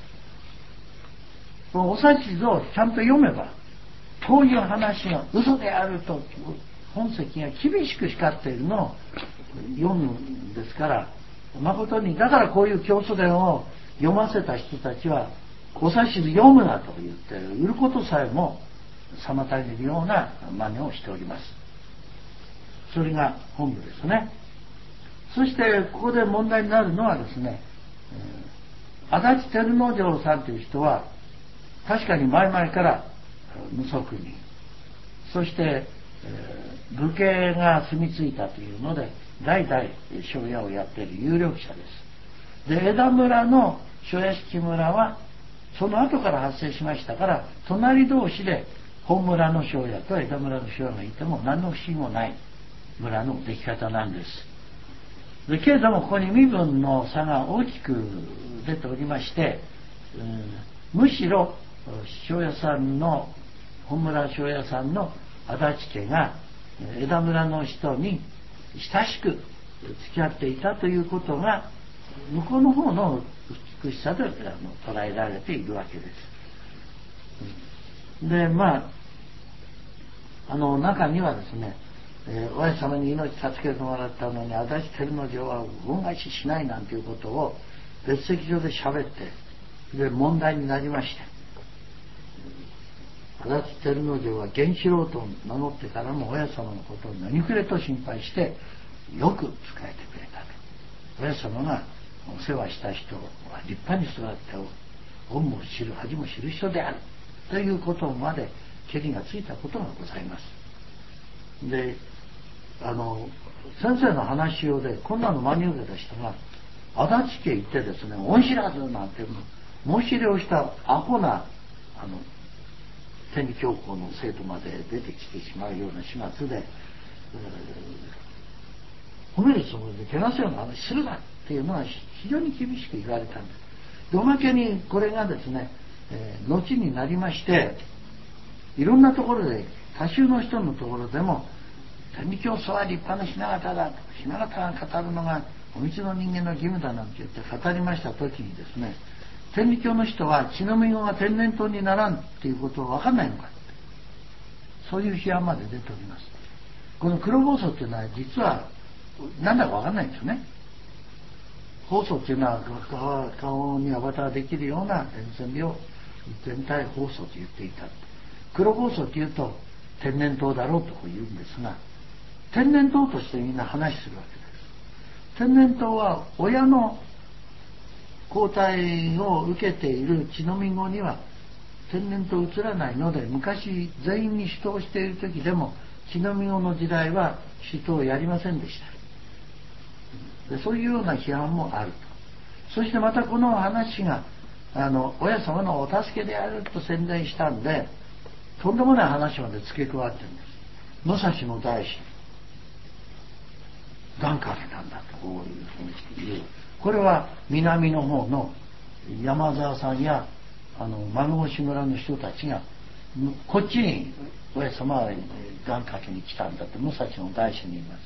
このお指図をちゃんと読めば、こういう話が嘘であると本籍が厳しく叱っているのを読むんですから、誠にだからこういう教祖伝を読ませた人たちはお指図読むなと言って売ることさえも妨げるような真似をしております。それが本部ですね。そしてここで問題になるのはですね、足立照之丞さんという人は確かに前々から無足に、そして、えー、武家が住み着いたというので代々庄屋をやっている有力者です。で枝村の庄屋敷村はその後から発生しましたから、隣同士で本村の庄屋と枝村の庄屋がいても何の不思議もない村の出来方なんです。でけれどもここに身分の差が大きく出ておりまして、うん、むしろ庄屋さんの本村庄屋さんの足立家が枝村の人に親しく付き合っていたということが向こうの方の美しさで捉えられているわけです。でまああの中にはですね、えー、親様に命助けてもらったのに足立照之丞は恩返ししないなんていうことを別席上で喋ってで問題になりまして、足立照之丞は源四郎と名乗ってからも親様のことを何くれと心配してよく仕えてくれたと。親様がお世話した人は立派に育って恩も知る恥も知る人であるということまでけりがついたことがございます。であの先生の話しようでこんなの真に受けた人が足立家行ってですね、恩知らずなんて申し入れをしたアホなあの天理教皇の生徒まで出てきてしまうような始末で、褒めるつもりでけなすような話するなっていうのは非常に厳しく言われたんです。でおまけにこれがですね、えー、後になりましていろんなところで多宗の人のところでも天理教祖は立派な雛形だと、雛形が語るのがお道の人間の義務だなんて言って語りました時にですね、天理教の人は血のみ子が天然痘にならんっていうことは分かんないのかって、そういう批判まで出ております。この黒疱瘡っていうのは実は何だか分かんないんですよね。疱瘡っていうのは顔にアバターできるような伝染病全体疱瘡と言っていた。黒疱瘡っていうと天然痘だろうと言うんですが、天然痘としてみんな話するわけです。天然痘は親の抗体を受けている血のみ子には天然痘移らないので、昔全員に死闘している時でも血のみ子の時代は死闘をやりませんでした。でそういうような批判もあると。そしてまたこの話があの親様のお助けであると宣伝したんで、とんでもない話まで付け加わってるんです。武蔵の大師願掛けなんだとこういうふうに言う。これは南の方の山沢さんやあの丸越村の人たちがこっちに親様は願掛けに来たんだって武蔵の大師に言います。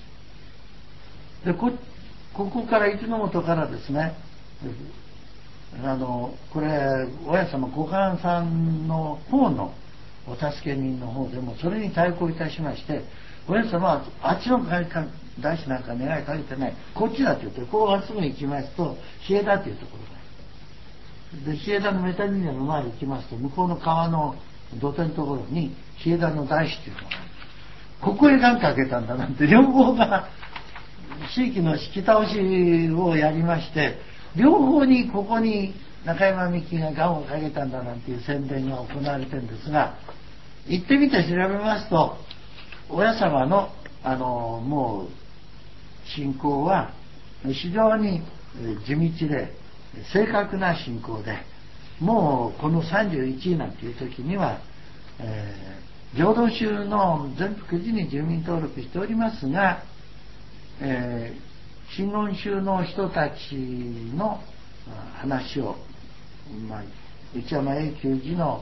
で こ, ここから一の本からですね、あのこれ親様ご官さんの方のお助け人の方でもそれに対抗いたしまして、親様はあっちの大師なんか願いかけてない、こっちだって言って、こうまっすぐ行きますと日枝っていうところがある。で日枝のメタリニアの周り行きますと向こうの川の土手のところに日枝の大師っていうのがある。ここへ願掛けたんだなんて両方が地域の引き倒しをやりまして、両方にここに中山美紀が願をかけたんだなんていう宣伝が行われてるんですが、行ってみて調べますと親様のあのもう信仰は非常に地道で正確な信仰で、もうこのさんじゅういちいなんていう時には、えー、浄土宗の全福寺に住民登録しておりますが、えー、真言宗の人たちの話を、まあ、内山永久寺の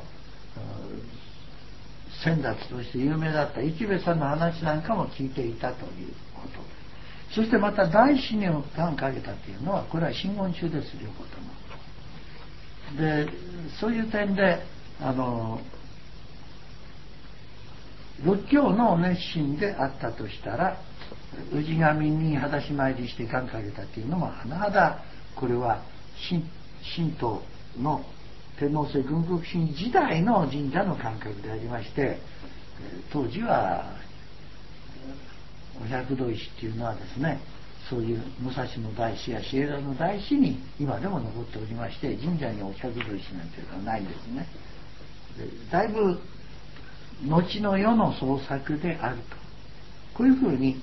先達として有名だった一部さんの話なんかも聞いていたということ。そしてまた大師に願をかけたというのはこれは真言宗です両方とも。でそういう点であの仏教の熱心であったとしたら、氏神に裸足参りして願掛けたというのも甚だこれは神道の天皇制軍国主義時代の神社の感覚でありまして、当時はお百度石っていうのはですね、そういう武蔵の大師や日枝の大師に今でも残っておりまして、神社にお百度石なんていうのはないんですね。でだいぶ後の世の創作であると、こういうふうに、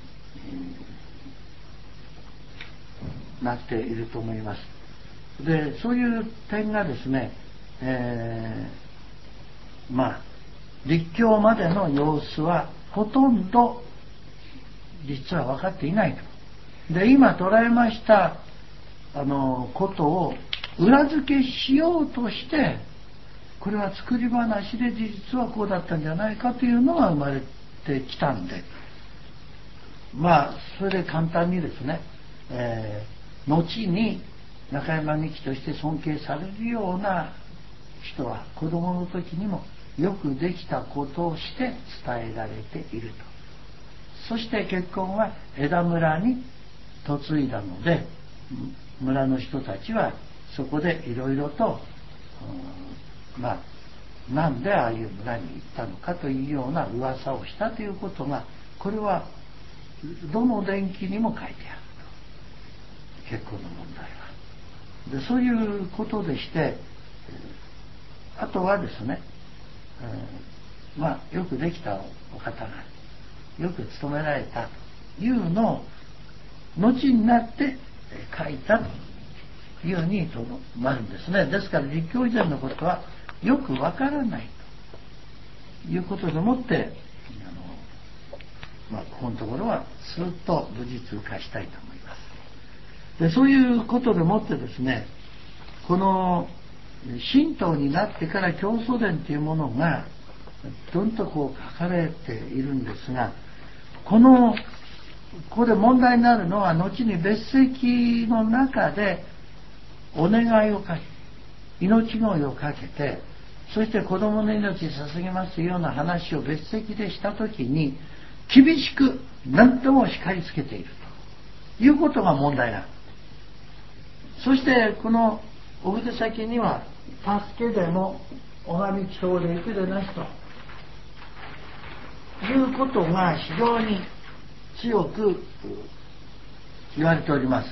えー、なっていると思います。でそういう点がですね、えー、まあ立教までの様子はほとんど実は分かっていないと。で今捉えましたあのことを裏付けしようとして、これは作り話で事実はこうだったんじゃないかというのが生まれてきたんで、まあそれで簡単にですね、えー、後に中山美紀として尊敬されるような人は子供の時にもよくできたことをして伝えられていると。そして結婚は枝村に嫁いだので、村の人たちはそこでいろいろと、うん、まあなんでああいう村に行ったのかというような噂をしたということが、これはどの伝記にも書いてあると。結婚の問題はでそういうことでして、あとはですね、えー、まあよくできたお方がよく務められたというのを後になって書いたというにとどまるんですね。ですから立教以前のことはよくわからないということでもってあの、まあ、ここのところはスーッと無事通過したいと思います。でそういうことでもってですね、この神道になってから教祖伝というものがどんとこう書かれているんですが、このここで問題になるのは、後に別席の中でお願いをかけ、命乞いをかけて、そして子供の命捧げますというような話を別席でしたときに、厳しく何とも叱りつけているということが問題な。そしてこのお筆先には、助けでも拝み祈祷で行くでなしということが非常に強く言われております。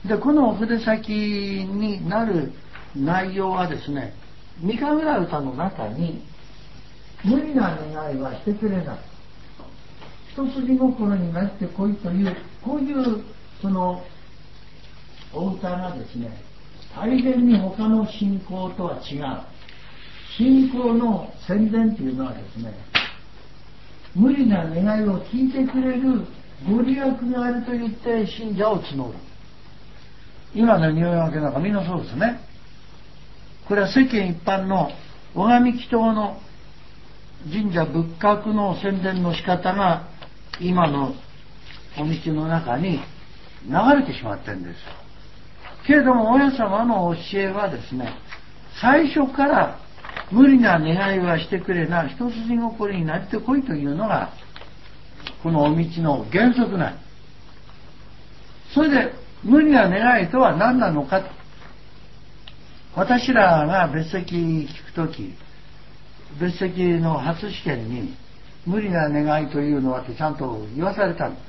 で、このお筆先になる内容はですね、三日村歌の中に、無理な願いはしてくれない、一筋心になってこいという、こういうそのお歌がですね、大変に他の信仰とは違う。信仰の宣伝というのはですね、無理な願いを聞いてくれるご利益があると言って信者を募る。今の入学なんかみんなそうですね。これは世間一般の拝み祈祷の神社仏閣の宣伝の仕方が今のお道の中に流れてしまってるんです。けれども親様の教えはですね、最初から無理な願いはしてくれな、一筋心になってこいというのがこのお道の原則なん。それで無理な願いとは何なのかと、私らが別席聞くとき、別席の初試験に無理な願いというのはってちゃんと言わされたんです。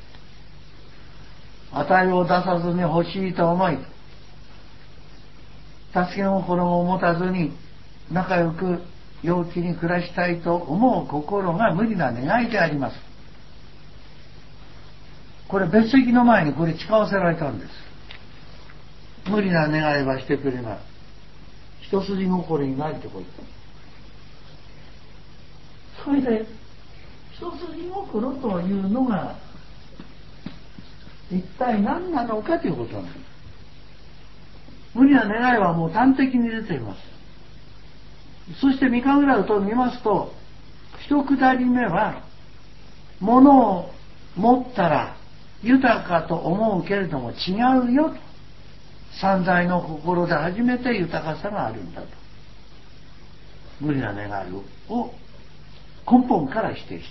値を出さずに欲しいと思い、助け心を持たずに仲良く陽気に暮らしたいと思う心が無理な願いであります。これ別席の前にこれ誓わせられたんです。無理な願いはしてくれない、一筋心になりてこいと。それで一筋心というのが一体何なのかということなんです。無理な願いはもう端的に出ています。そして三日浦と見ますと、一くだり目は、物を持ったら豊かと思うけれども違うよと、散財の心で初めて豊かさがあるんだと、無理な願いを根本から否定している。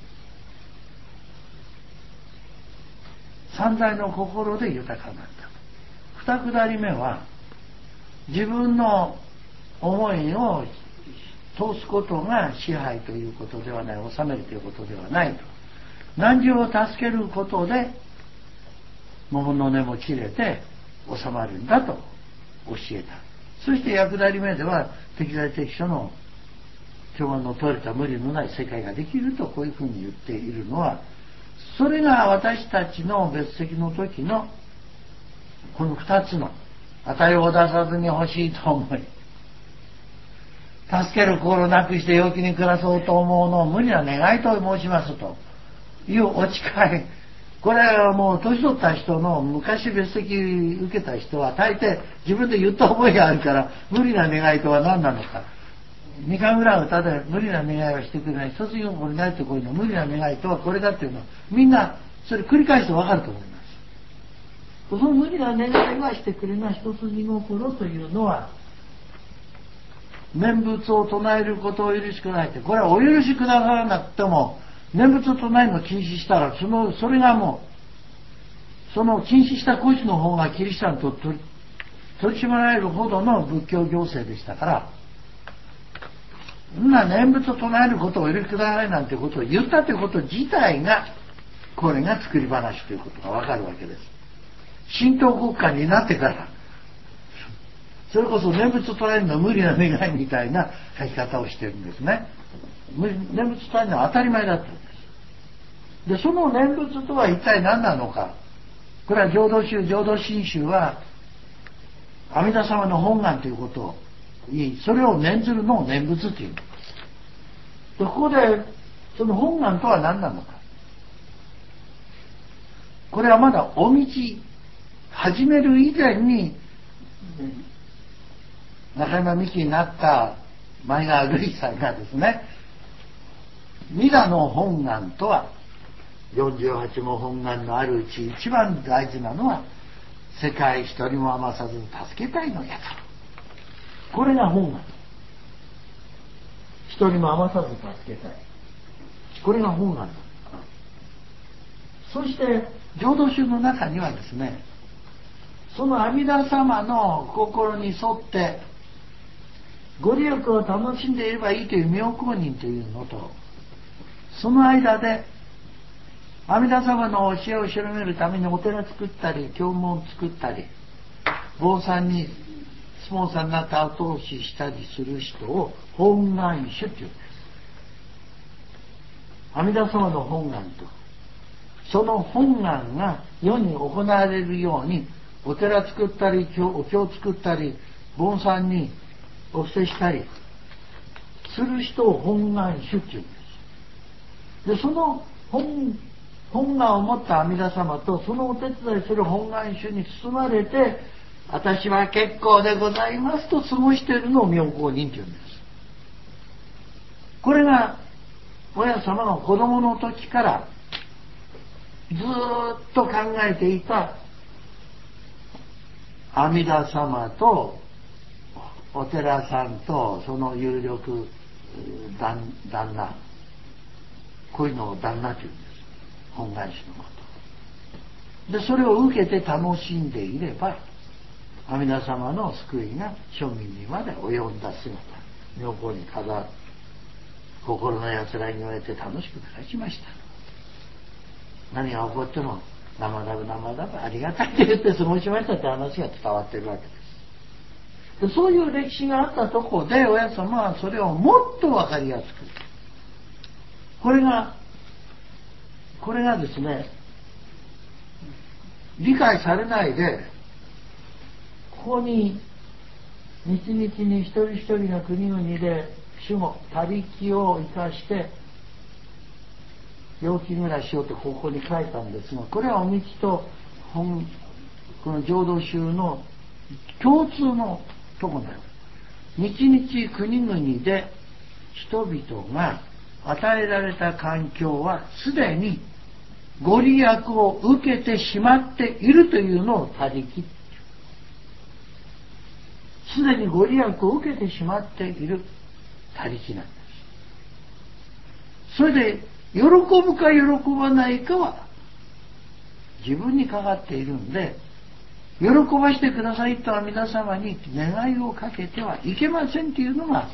散財の心で豊かなんだ。二くだり目は、自分の思いを通すことが支配ということではない、治めるということではないと、難事を助けることで桃の根も切れて収まるんだと教えた。そして八下り目では、適材適所の調和の取れた無理のない世界ができると、こういうふうに言っているのは、それが私たちの別席の時のこの二つの、値を出さずに欲しいと思い、助ける心なくして陽気に暮らそうと思うのを無理な願いと申しますというお誓い。これはもう年取った人の、昔別席受けた人は大抵自分で言った覚えがあるから、無理な願いとは何なのか、三日村歌で無理な願いはしてくれない、一つ心になってこういうの無理な願いとはこれだっていうのは、みんなそれ繰り返すと分かると思います。その無理な願いはしてくれない一筋心というのは、念仏を唱えることを許しくないって、これはお許しくださらなくても念仏を唱えるのを禁止したら、そのそれがもうその禁止した個人の方がキリシタンと取り取り締まられるほどの仏教行政でしたから、そんな念仏を唱えることをお許しくださいなんてことを言ったということ自体が、これが作り話ということがわかるわけです。神道国家になってから、それこそ念仏を唱えるのは無理な願いみたいな書き方をしてるんですね。念仏を唱えるのは当たり前だったんです。で、その念仏とは一体何なのか。これは浄土宗、浄土真宗は阿弥陀様の本願ということを言い、それを念ずるのを念仏という。で、ここでその本願とは何なのか。これはまだお道始める以前に、中山美紀になった前川瑠衣さんがですね、弥陀の本願とはよんじゅうはちも本願のあるうち一番大事なのは世界一人も余さず助けたいのやと。これが本願。一人も余さず助けたい。これが本願だ。そして浄土宗の中にはですね、その阿弥陀様の心に沿ってご利益を楽しんでいればいいという妙高人というのと、その間で阿弥陀様の教えを広めるためにお寺作ったり経文作ったり坊さんにスポンサーになって後押ししたりする人を本願主っていうんです。阿弥陀様の本願とその本願が世に行われるようにお寺作ったりお経作ったり坊さんにお布施したりする人を本願主っていうんです。でその本本願を持った阿弥陀様とそのお手伝いする本願主に包まれて私は結構でございますと過ごしているのを妙高人というんです。これが親様の子供の時からずーっと考えていた阿弥陀様とお寺さんとその有力旦那、こういうのを旦那というんです。本願主のこと。で、それを受けて楽しんでいれば、阿弥陀様の救いが庶民にまで及んだ姿、妙高に飾る。心の安らぎに終えて楽しく暮らしました。何が起こっても、生だぶ生だぶありがたいと言って過ごしましたって話が伝わっているわけです。でそういう歴史があったところで、親様はそれをもっと分かりやすく。これが、これがですね、理解されないで、ここに、日々に一人一人の国々で、主語、他力を生かして、陽気暮らしをとここに書いたんですが、これはお道と本、この浄土宗の共通のところです。日々国々で人々が与えられた環境はすでにご利益を受けてしまっているというのを他力。すでにご利益を受けてしまっている他力なんです。それで喜ぶか喜ばないかは自分にかかっているんで、喜ばしてくださいとは皆様に願いをかけてはいけませんというのが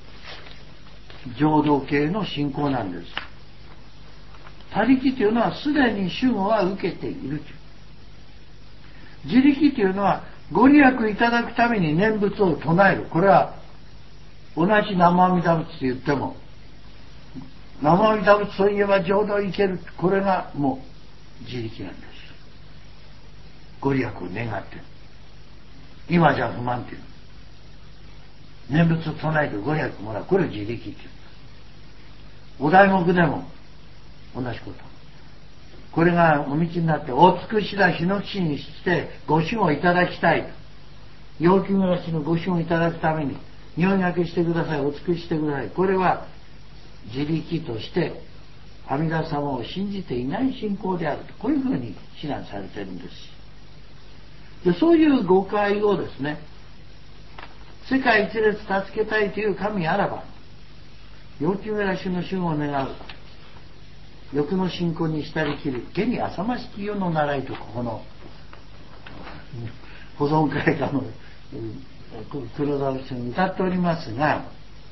浄土系の信仰なんです。他力というのはすでに主語は受けているという。自力というのはご利益いただくために念仏を唱える。これは同じ南無阿弥陀仏と言っても、南無阿弥陀仏といえば浄土へ行ける。これがもう自力なんです。ご利益を願ってる。今じゃ不満という。念仏を唱えてご利益もらう。これを自力という。お題目でも同じこと。これがお道になって、お尽くしだ日の地にしてご守護いただきたい。陽気暮らしのご守護いただくために、入学してください、お尽くししてください。これは自力として阿弥陀様を信じていない信仰であると、こういうふうに非難されているんです。でそういう誤解をですね、世界一列助けたいという神あらば、陽気暮らしの守護を願う。欲の信仰にしたりきる。現に浅ましき世の習いと、ここの保存会館の黒沢節に歌っておりますが、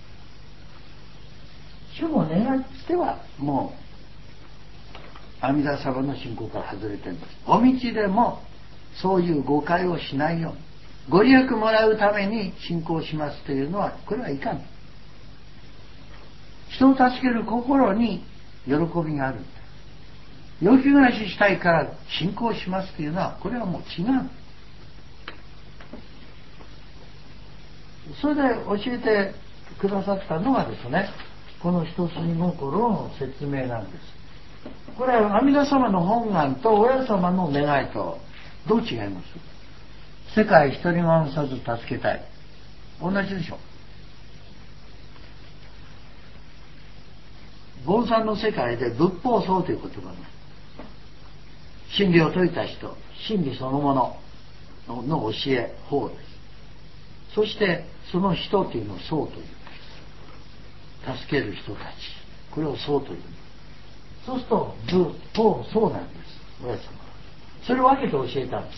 主を願ってはもう阿弥陀様の信仰から外れてるんです。お道でもそういう誤解をしないように、ご利益もらうために信仰しますというのは、これはいかん。人を助ける心に喜びがある。陽気暮らししたいから信仰しますというのは、これはもう違う。それで教えてくださったのがですね、この一筋心の説明なんです。これは阿弥陀様の本願と親様の願いとどう違います？世界一人も余さず助けたい。同じでしょ。坊さんの世界で仏法僧という言葉が、 真理を説いた人、真理そのものの教え、法です。そしてその人というのを僧という。助ける人たち、これを僧という。そうすると仏法僧なんです。親様。それを分けて教えたんです。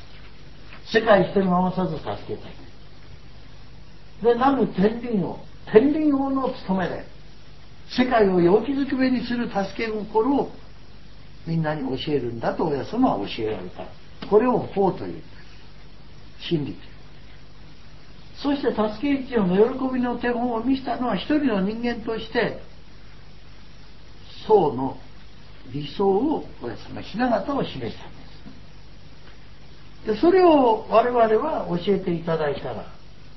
世界一人も回さず助けたい。で、なる天輪王、天輪王の務めで世界を陽気づくべにする助け心をみんなに教えるんだと親様は教えられた。これを法という。真理という。そして助け一応の喜びの手本を見せたのは一人の人間として僧の理想を親様ひな形を示したんです。でそれを我々は教えていただいたら、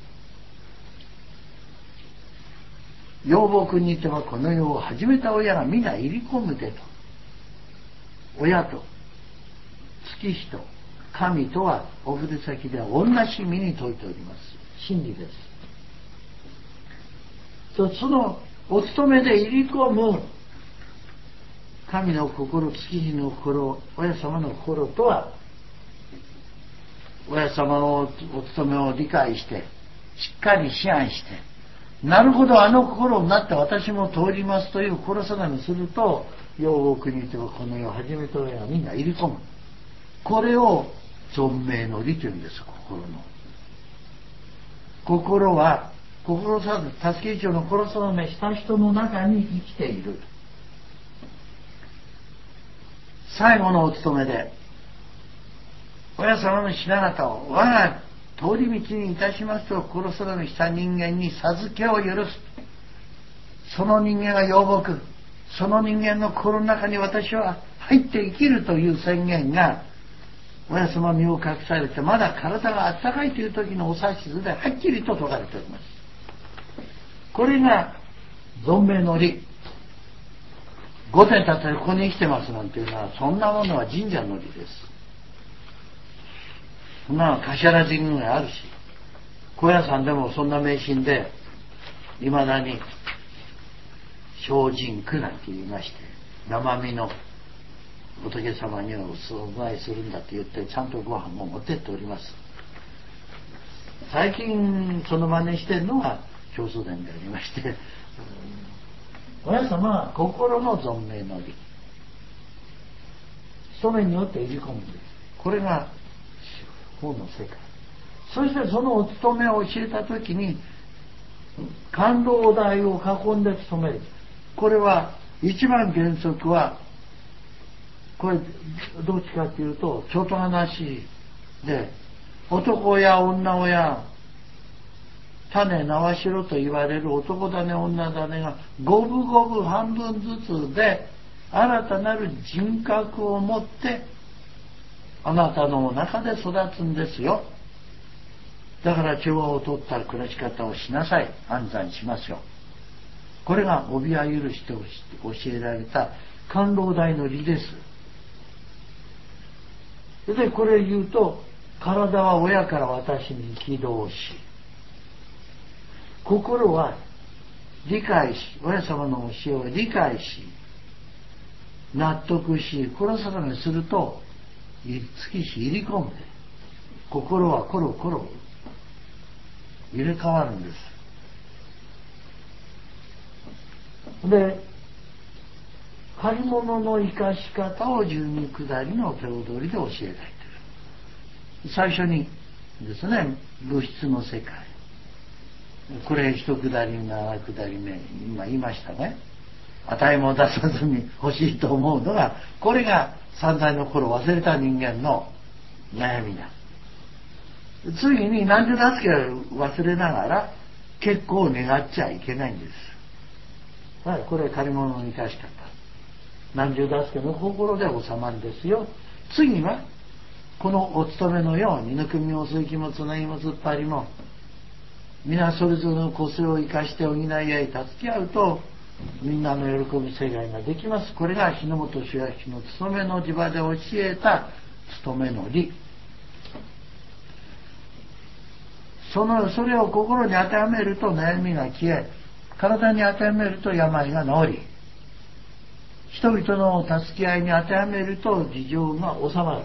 養木にてはこの世を始めた親が皆入り込むでと。親と月日と神とはお筆先では同じ身に説いております。真理です。そのお勤めで入り込む神の心、月日の心、親様の心とは、親様のお勤めを理解してしっかり思案して、なるほどあの心になって私も通りますという心定めすると、養木にてはこの世を始めた親がみんな入り込む。これを存命の理というんです。心の心は心さず助け一応の心定めした人の中に生きている。最後のお務めで親様のひな形を我が通り道にいたしますと心定めした人間に授けを許す。その人間が養木、その人間の心の中に私は入って生きるという宣言が親様身を隠されてまだ体があったかいという時のお指図ではっきりと説かれております。これが存命の理。御殿建ててここに生きてますなんていうのは、そんなものは神社の理です。そんなの頭神宮があるし、高野山でもそんな迷信でいまだに精進苦なんて言いまして、生身の仏様にはお供えするんだって言ってちゃんとご飯も持ってっております。最近その真似してるのが教祖殿でありまして、親様は心の存命の理、一目によって入り込むんです。これが法の世界。そしてそのお務めを教えたときに甘露台を囲んで務める。これは一番原則はこれどっちかというとちょっと話で、男親女親種縄しろと言われる男種女種が五分五分半分ずつで新たなる人格を持ってあなたの中で育つんですよ。だから調和を取った暮らし方をしなさい、安産しますよ。これが帯は許して教えられた甘露台の理です。でこれ言うと、体は親から私に起動し、心は理解し、親様の教えを理解し納得し心定めすると月日入り込む。心はコロコロ入れ替わるんです。で借り物の生かし方を十二下りの手踊りで教えられている。最初にですね、物質の世界、これ一下り七下り目今言いましたね。値も出さずに欲しいと思うのが、これが三代の頃忘れた人間の悩みだ。次に何十助けを忘れながら結構願っちゃいけないんです。はい、これ借り物の生かし方、何十助けの心で収まるですよ。次はこのお勤めのようにぬくみも水気もつなぎも突っ張りも皆それぞれの個性を生かして補い合い助け合うとみんなの喜び世界ができます。これが日の本主役の務めの地場で教えた務めの理。そのそれを心に当てはめると悩みが消え、体に当てはめると病が治り、 人々の助け合いに当てはめると事情が収まる。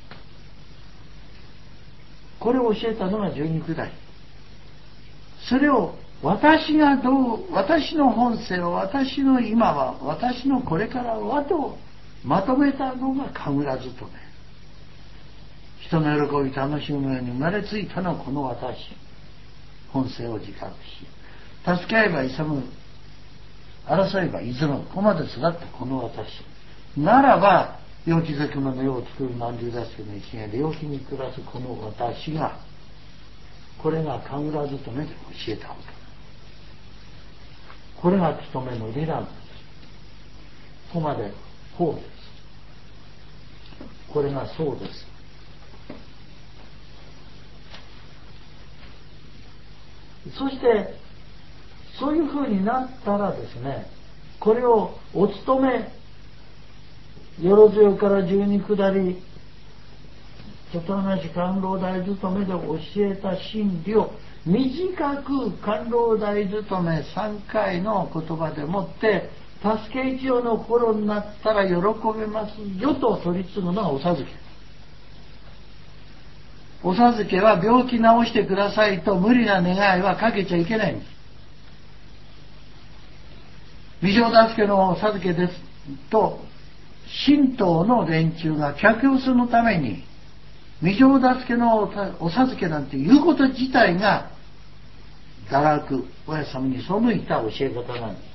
これを教えたのが十二下り。それを私がどう、私の本性は、私の今は、私のこれからはとまとめたのが神楽勤め。人の喜び楽しむように生まれついたのはこの私。本性を自覚し、助け合えば勇む、争えばいずむ、ここまで育ったこの私。ならば、陽気絶夢の世を作る南流大輔の一元で陽気に暮らすこの私が、これが神楽勤めで教えたこと。これが務めの理なんです。ここまでこうです。これがそうです。そしてそういうふうになったらですね、これをお務め、よろずよから十二下り、外話官老大勤めで教えた真理を短く官老大勤めさんかいの言葉でもって助け一応の頃になったら喜べますよと取り継ぐのがお授け。お授けは病気治してくださいと無理な願いはかけちゃいけないんです。未成助けのお授けですと神道の連中が客寄せのために未成助けのお授けなんていうこと自体が堕落、親様に背いた教え方なんです。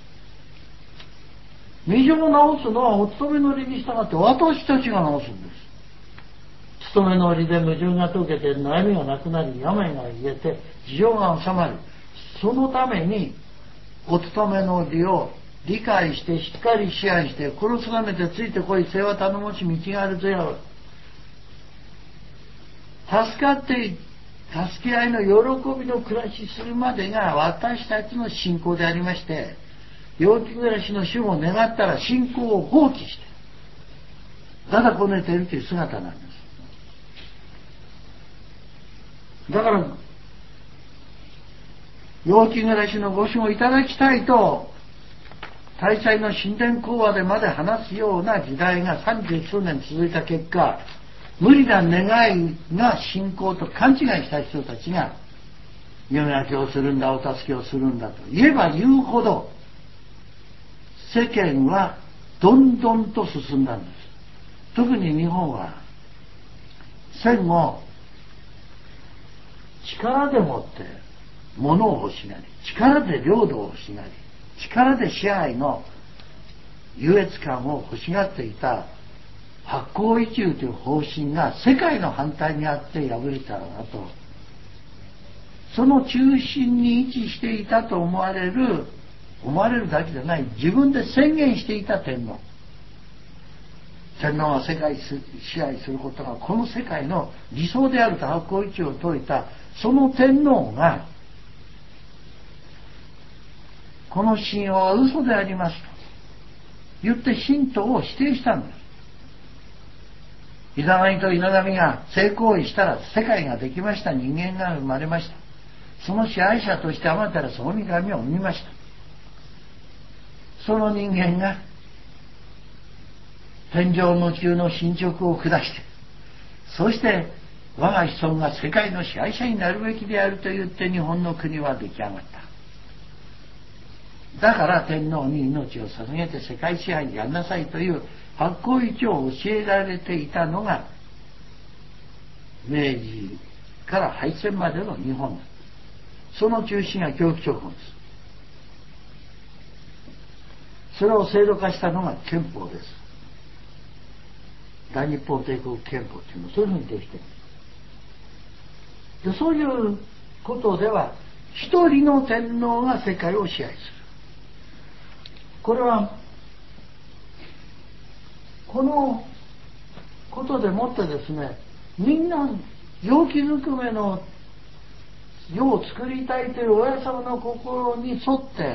未成を治すのはお勤めの理に従って私たちが治すんです。勤めの理で矛盾が解けて悩みがなくなり病が癒えて事情が収まる。そのためにお勤めの理を理解してしっかり支配して殺すがめてついてこい、世話頼もし道があるぞやろ。助かって助け合いの喜びの暮らしするまでが私たちの信仰でありまして、陽気暮らしの主を願ったら信仰を放棄してだだこねているという姿なんです。だから陽気暮らしのご守護いただきたいと大祭の神殿講話でまで話すような時代がさんじゅう数年続いた結果、無理な願いが信仰と勘違いした人たちが夜明けをするんだ、お助けをするんだと言えば言うほど世間はどんどんと進んだんです。特に日本は戦後力でもって物を欲しがり、力で領土を欲しがり、力で支配の優越感を欲しがっていた八紘一宇という方針が世界の反対にあって敗れたのだと、その中心に位置していたと思われる思われるだけじゃない、自分で宣言していた天皇天皇は世界を支配することがこの世界の理想であると八紘一宇を説いたその天皇がこの神話は嘘でありますと言って神道を否定したんです。イザナギとイナガミが性行為したら世界ができました。人間が生まれました。その支配者として天照大神を生みました。その人間が天上無中の進捗を下して、そして我が子孫が世界の支配者になるべきであると言って日本の国は出来上がった。だから天皇に命を捧げて世界支配やんなさいという八紘一を教えられていたのが明治から敗戦までの日本だ。その中心が教育勅法です。それを制度化したのが憲法です。大日本帝国憲法というのはそういうふうにできている。でそういうことでは一人の天皇が世界を支配する。これはこのことでもってですね、みんな陽気ずくめの世を作りたいという親様の心に沿って、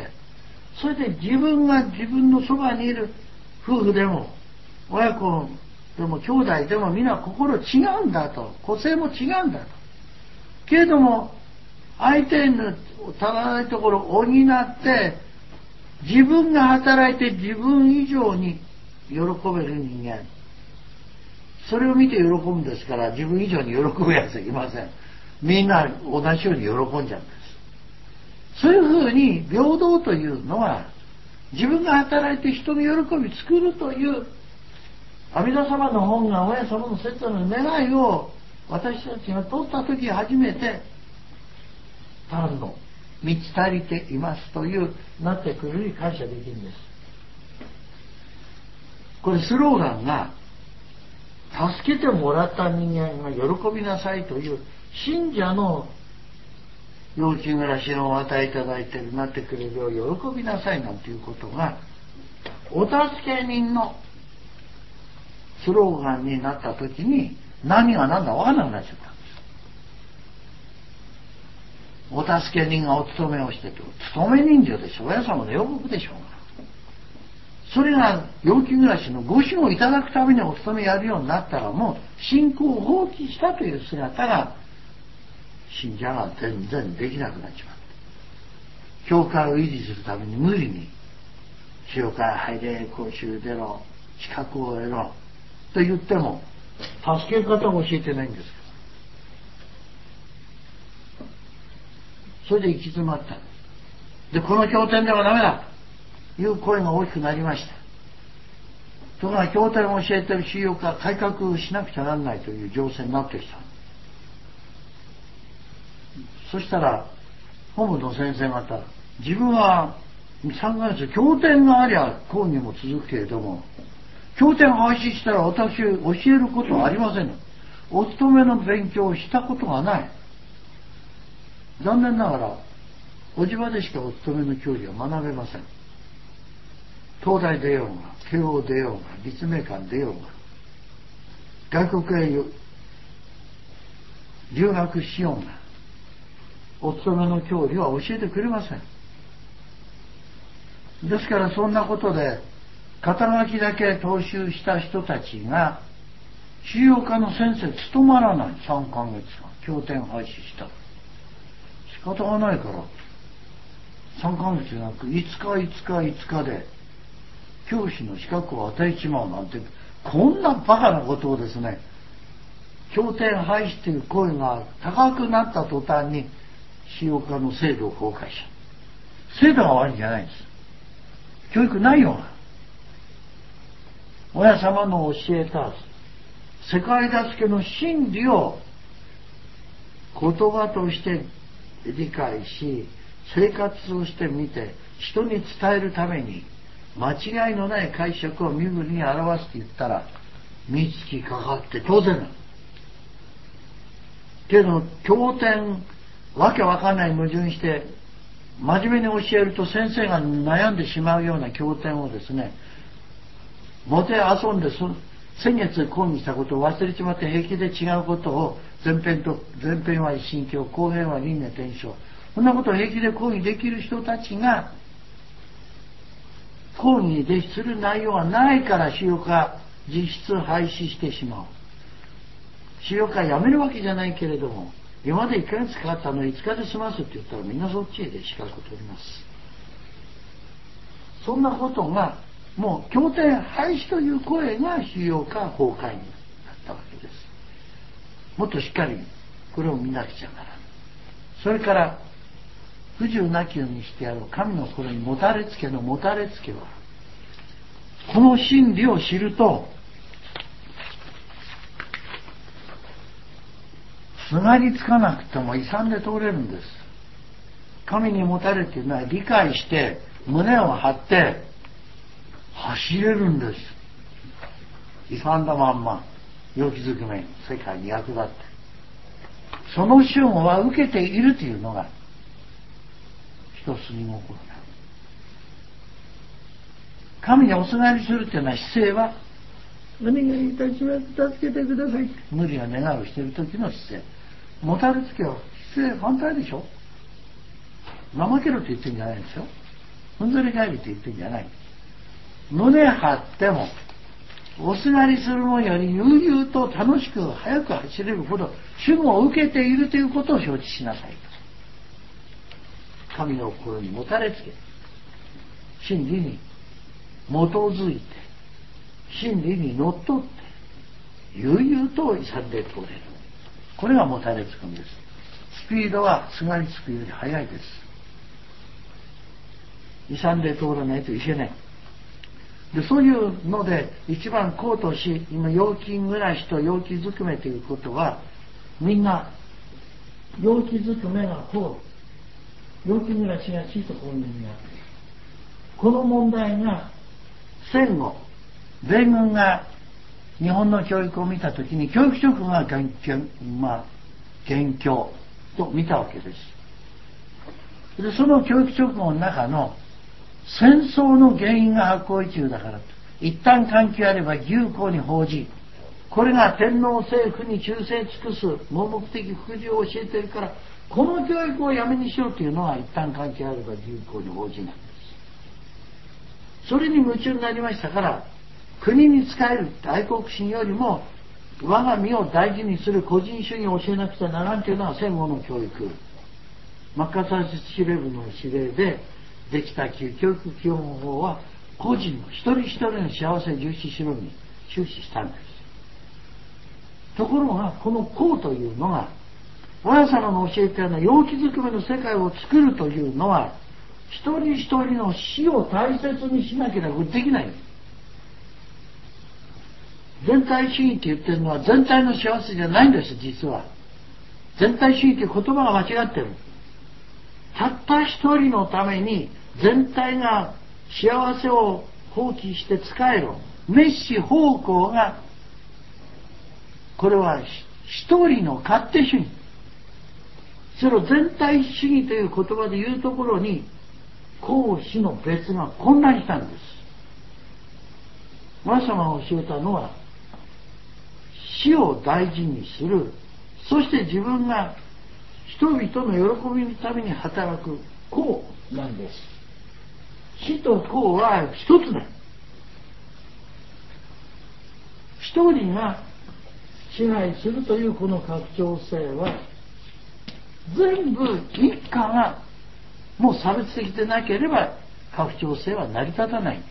それで自分が自分のそばにいる夫婦でも親子でも兄弟でも皆心違うんだと、個性も違うんだと。けれども相手の足らないところを補って自分が働いて自分以上に喜べる人間、それを見て喜ぶんですから、自分以上に喜ぶやつはいません。みんな同じように喜んじゃうんです。そういうふうに平等というのは、自分が働いて人の喜び作るという阿弥陀様の本願、親様の切の願いを私たちが取った時初めて、単の満ち足りていますというなってくるに感謝できるんです。これスローガンが、助けてもらった人間が喜びなさいという信者の幼稚暮らしをお与えいただいているなってくれるよう喜びなさいなんていうことがお助け人のスローガンになった時に、何が何だ分からなくなっちゃったんです。お助け人がお勤めをしてと、勤め人情でしょ、親様の予告でしょうが、それが幼稚暮らしのご支護をいただくためにお勤めやるようになったら、もう信仰を放棄したという姿が信者が全然できなくなっちまう。教会を維持するために無理に教会入れ、講習出ろ、資格を得ろと言っても助け方を教えてないんです。それで行き詰まった。で、この経典ではダメだという声が大きくなりました。ところが経典を教えている宗教家は改革しなくちゃならないという情勢になってきた。そしたら本部の先生方、自分はさんかげつ経典がありゃ講義も続くけれども、経典廃止したら私教えることはありません。お勤めの勉強をしたことがない。残念ながらおじ場でしかお勤めの教理は学べません。東大出ようが慶応出ようが立命館出ようが外国へ留学しようがお勤めの教理は教えてくれません。ですからそんなことで肩書きだけ踏襲した人たちが宗教科の先生務まらない。さんかげつ間経典廃止した。仕方がないからさんかげつじゃなくいつかいつかいつかで教師の資格を与えちまうなんて、こんなバカなことをですね、経典廃止という声が高くなった途端に宗教科の制度を崩壊した。制度が悪いんじゃないんです。教育内容が、親様の教えた世界助けの真理を言葉として理解し、生活をしてみて人に伝えるために間違いのない解釈を身振りに表すと言ったら三月かかって当然だけど、経典わけわかんない矛盾して真面目に教えると先生が悩んでしまうような経典をですね、もて遊んでそ先月講義したことを忘れちまって平気で違うことを前編と前編は一神教、後編は輪廻転生、そんなことを平気で講義できる人たちが講義に弟子する内容がないから宗教科実質廃止してしまう。宗教科やめるわけじゃないけれども、今までいっかげつかかったのいつかで済ますって言ったらみんなそっちへで資格を取ります。そんなことがもう経典廃止という声が宗教科崩壊になったわけです。もっとしっかりこれを見なくちゃならない。それから不自由なきようにしてやろう、神の心にもたれつけのもたれつけは、この真理を知るとすがりつかなくても勇んで通れるんです。神にもたれというのは理解して胸を張って走れるんです。勇んだまんま良きずくめ世界に役立って、その主語は受けているというのが一筋心だ。神におすがりするというのは姿勢はお願いいたします助けてください、無理が願うしている時の姿勢。もたれつけは姿勢反対でしょ。怠けろと言ってるんじゃないんですよ。ふんぞり返りと言ってるんじゃない。胸張ってもおすがりするのより悠々と楽しく早く走れるほど主語を受けているということを承知しなさいと。神の心にもたれつけ真理に基づいて真理にのっとって悠々と勇んで通れる。これがもたれつくんです。スピードはすがりつくより速いです。勇んで通らないといけない。でそういうので一番こうとし、今陽気暮らしと陽気ずくめということは、みんな陽気ずくめがこう、陽気暮らしがちとこういう意味があって、この問題が戦後米軍が日本の教育を見たときに、教育職が元凶、まあ、元凶と見たわけです。でその教育直後の中の戦争の原因が白鵬中だからと、一旦関係あれば牛公に報じ、これが天皇政府に忠誠尽くす盲目的服従を教えているから、この教育をやめにしようというのは一旦関係あれば牛公に報じなんです。それに夢中になりましたから、国に仕える愛国心よりも我が身を大事にする個人主義を教えなくちゃならんというのは戦後の教育、マッカーサー司令部の指令でできた教育基本法は、個人の一人一人の幸せを重視しろに終始したんです。ところがこの公というのが、親様の教えたような陽気づくめの世界を作るというのは、一人一人の死を大切にしなければできない。全体主義って言ってるのは全体の幸せじゃないんです。実は全体主義という言葉が間違ってる。たった一人のために全体が幸せを放棄して使えろ、滅私奉公が、これは一人の勝手主義。それを全体主義という言葉で言うところに、公私の別が混乱したんです。親様が教えたのは、死を大事にする、そして自分が人々の喜びのために働く公なんです。死と公は一つだ。一人が支配するというこの拡張性は、全部一家がもう差別的でなければ拡張性は成り立たない。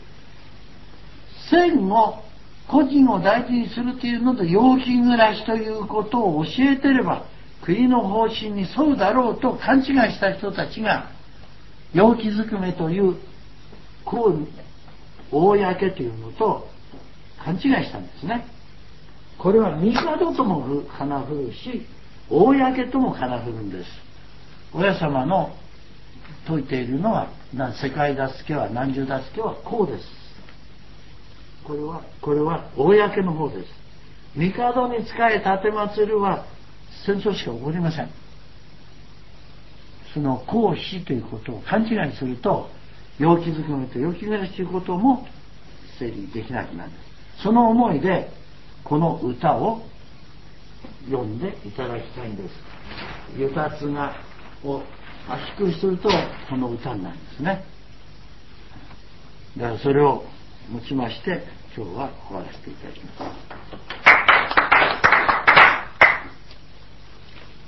戦後個人を大事にするというのと陽気暮らしということを教えてれば国の方針に沿うだろうと勘違いした人たちが、陽気ずくめというこう公というのと勘違いしたんですね。これは帝とも花振るし、公とも花振るんです。親様の説いているのは、世界助けは何十助けはこうです。これはこれは公の方です。帝に仕え奉るは戦争しか起こりません。その公私ということを勘違いすると、陽気づくめと陽気暮らしということも整理できなくなる。その思いでこの歌を読んでいただきたいんです。ゆたつがを圧縮するとこの歌になるんですね。だからそれを持ちまして今日は終わらせていただきます。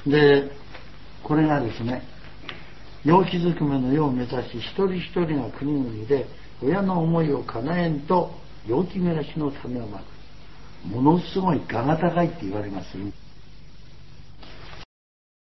でこれがですね、陽気づくめの世を目指し、一人一人が国々で親の思いを叶えんと陽気暮らしの種をまく。ものすごい我が高いって言われます。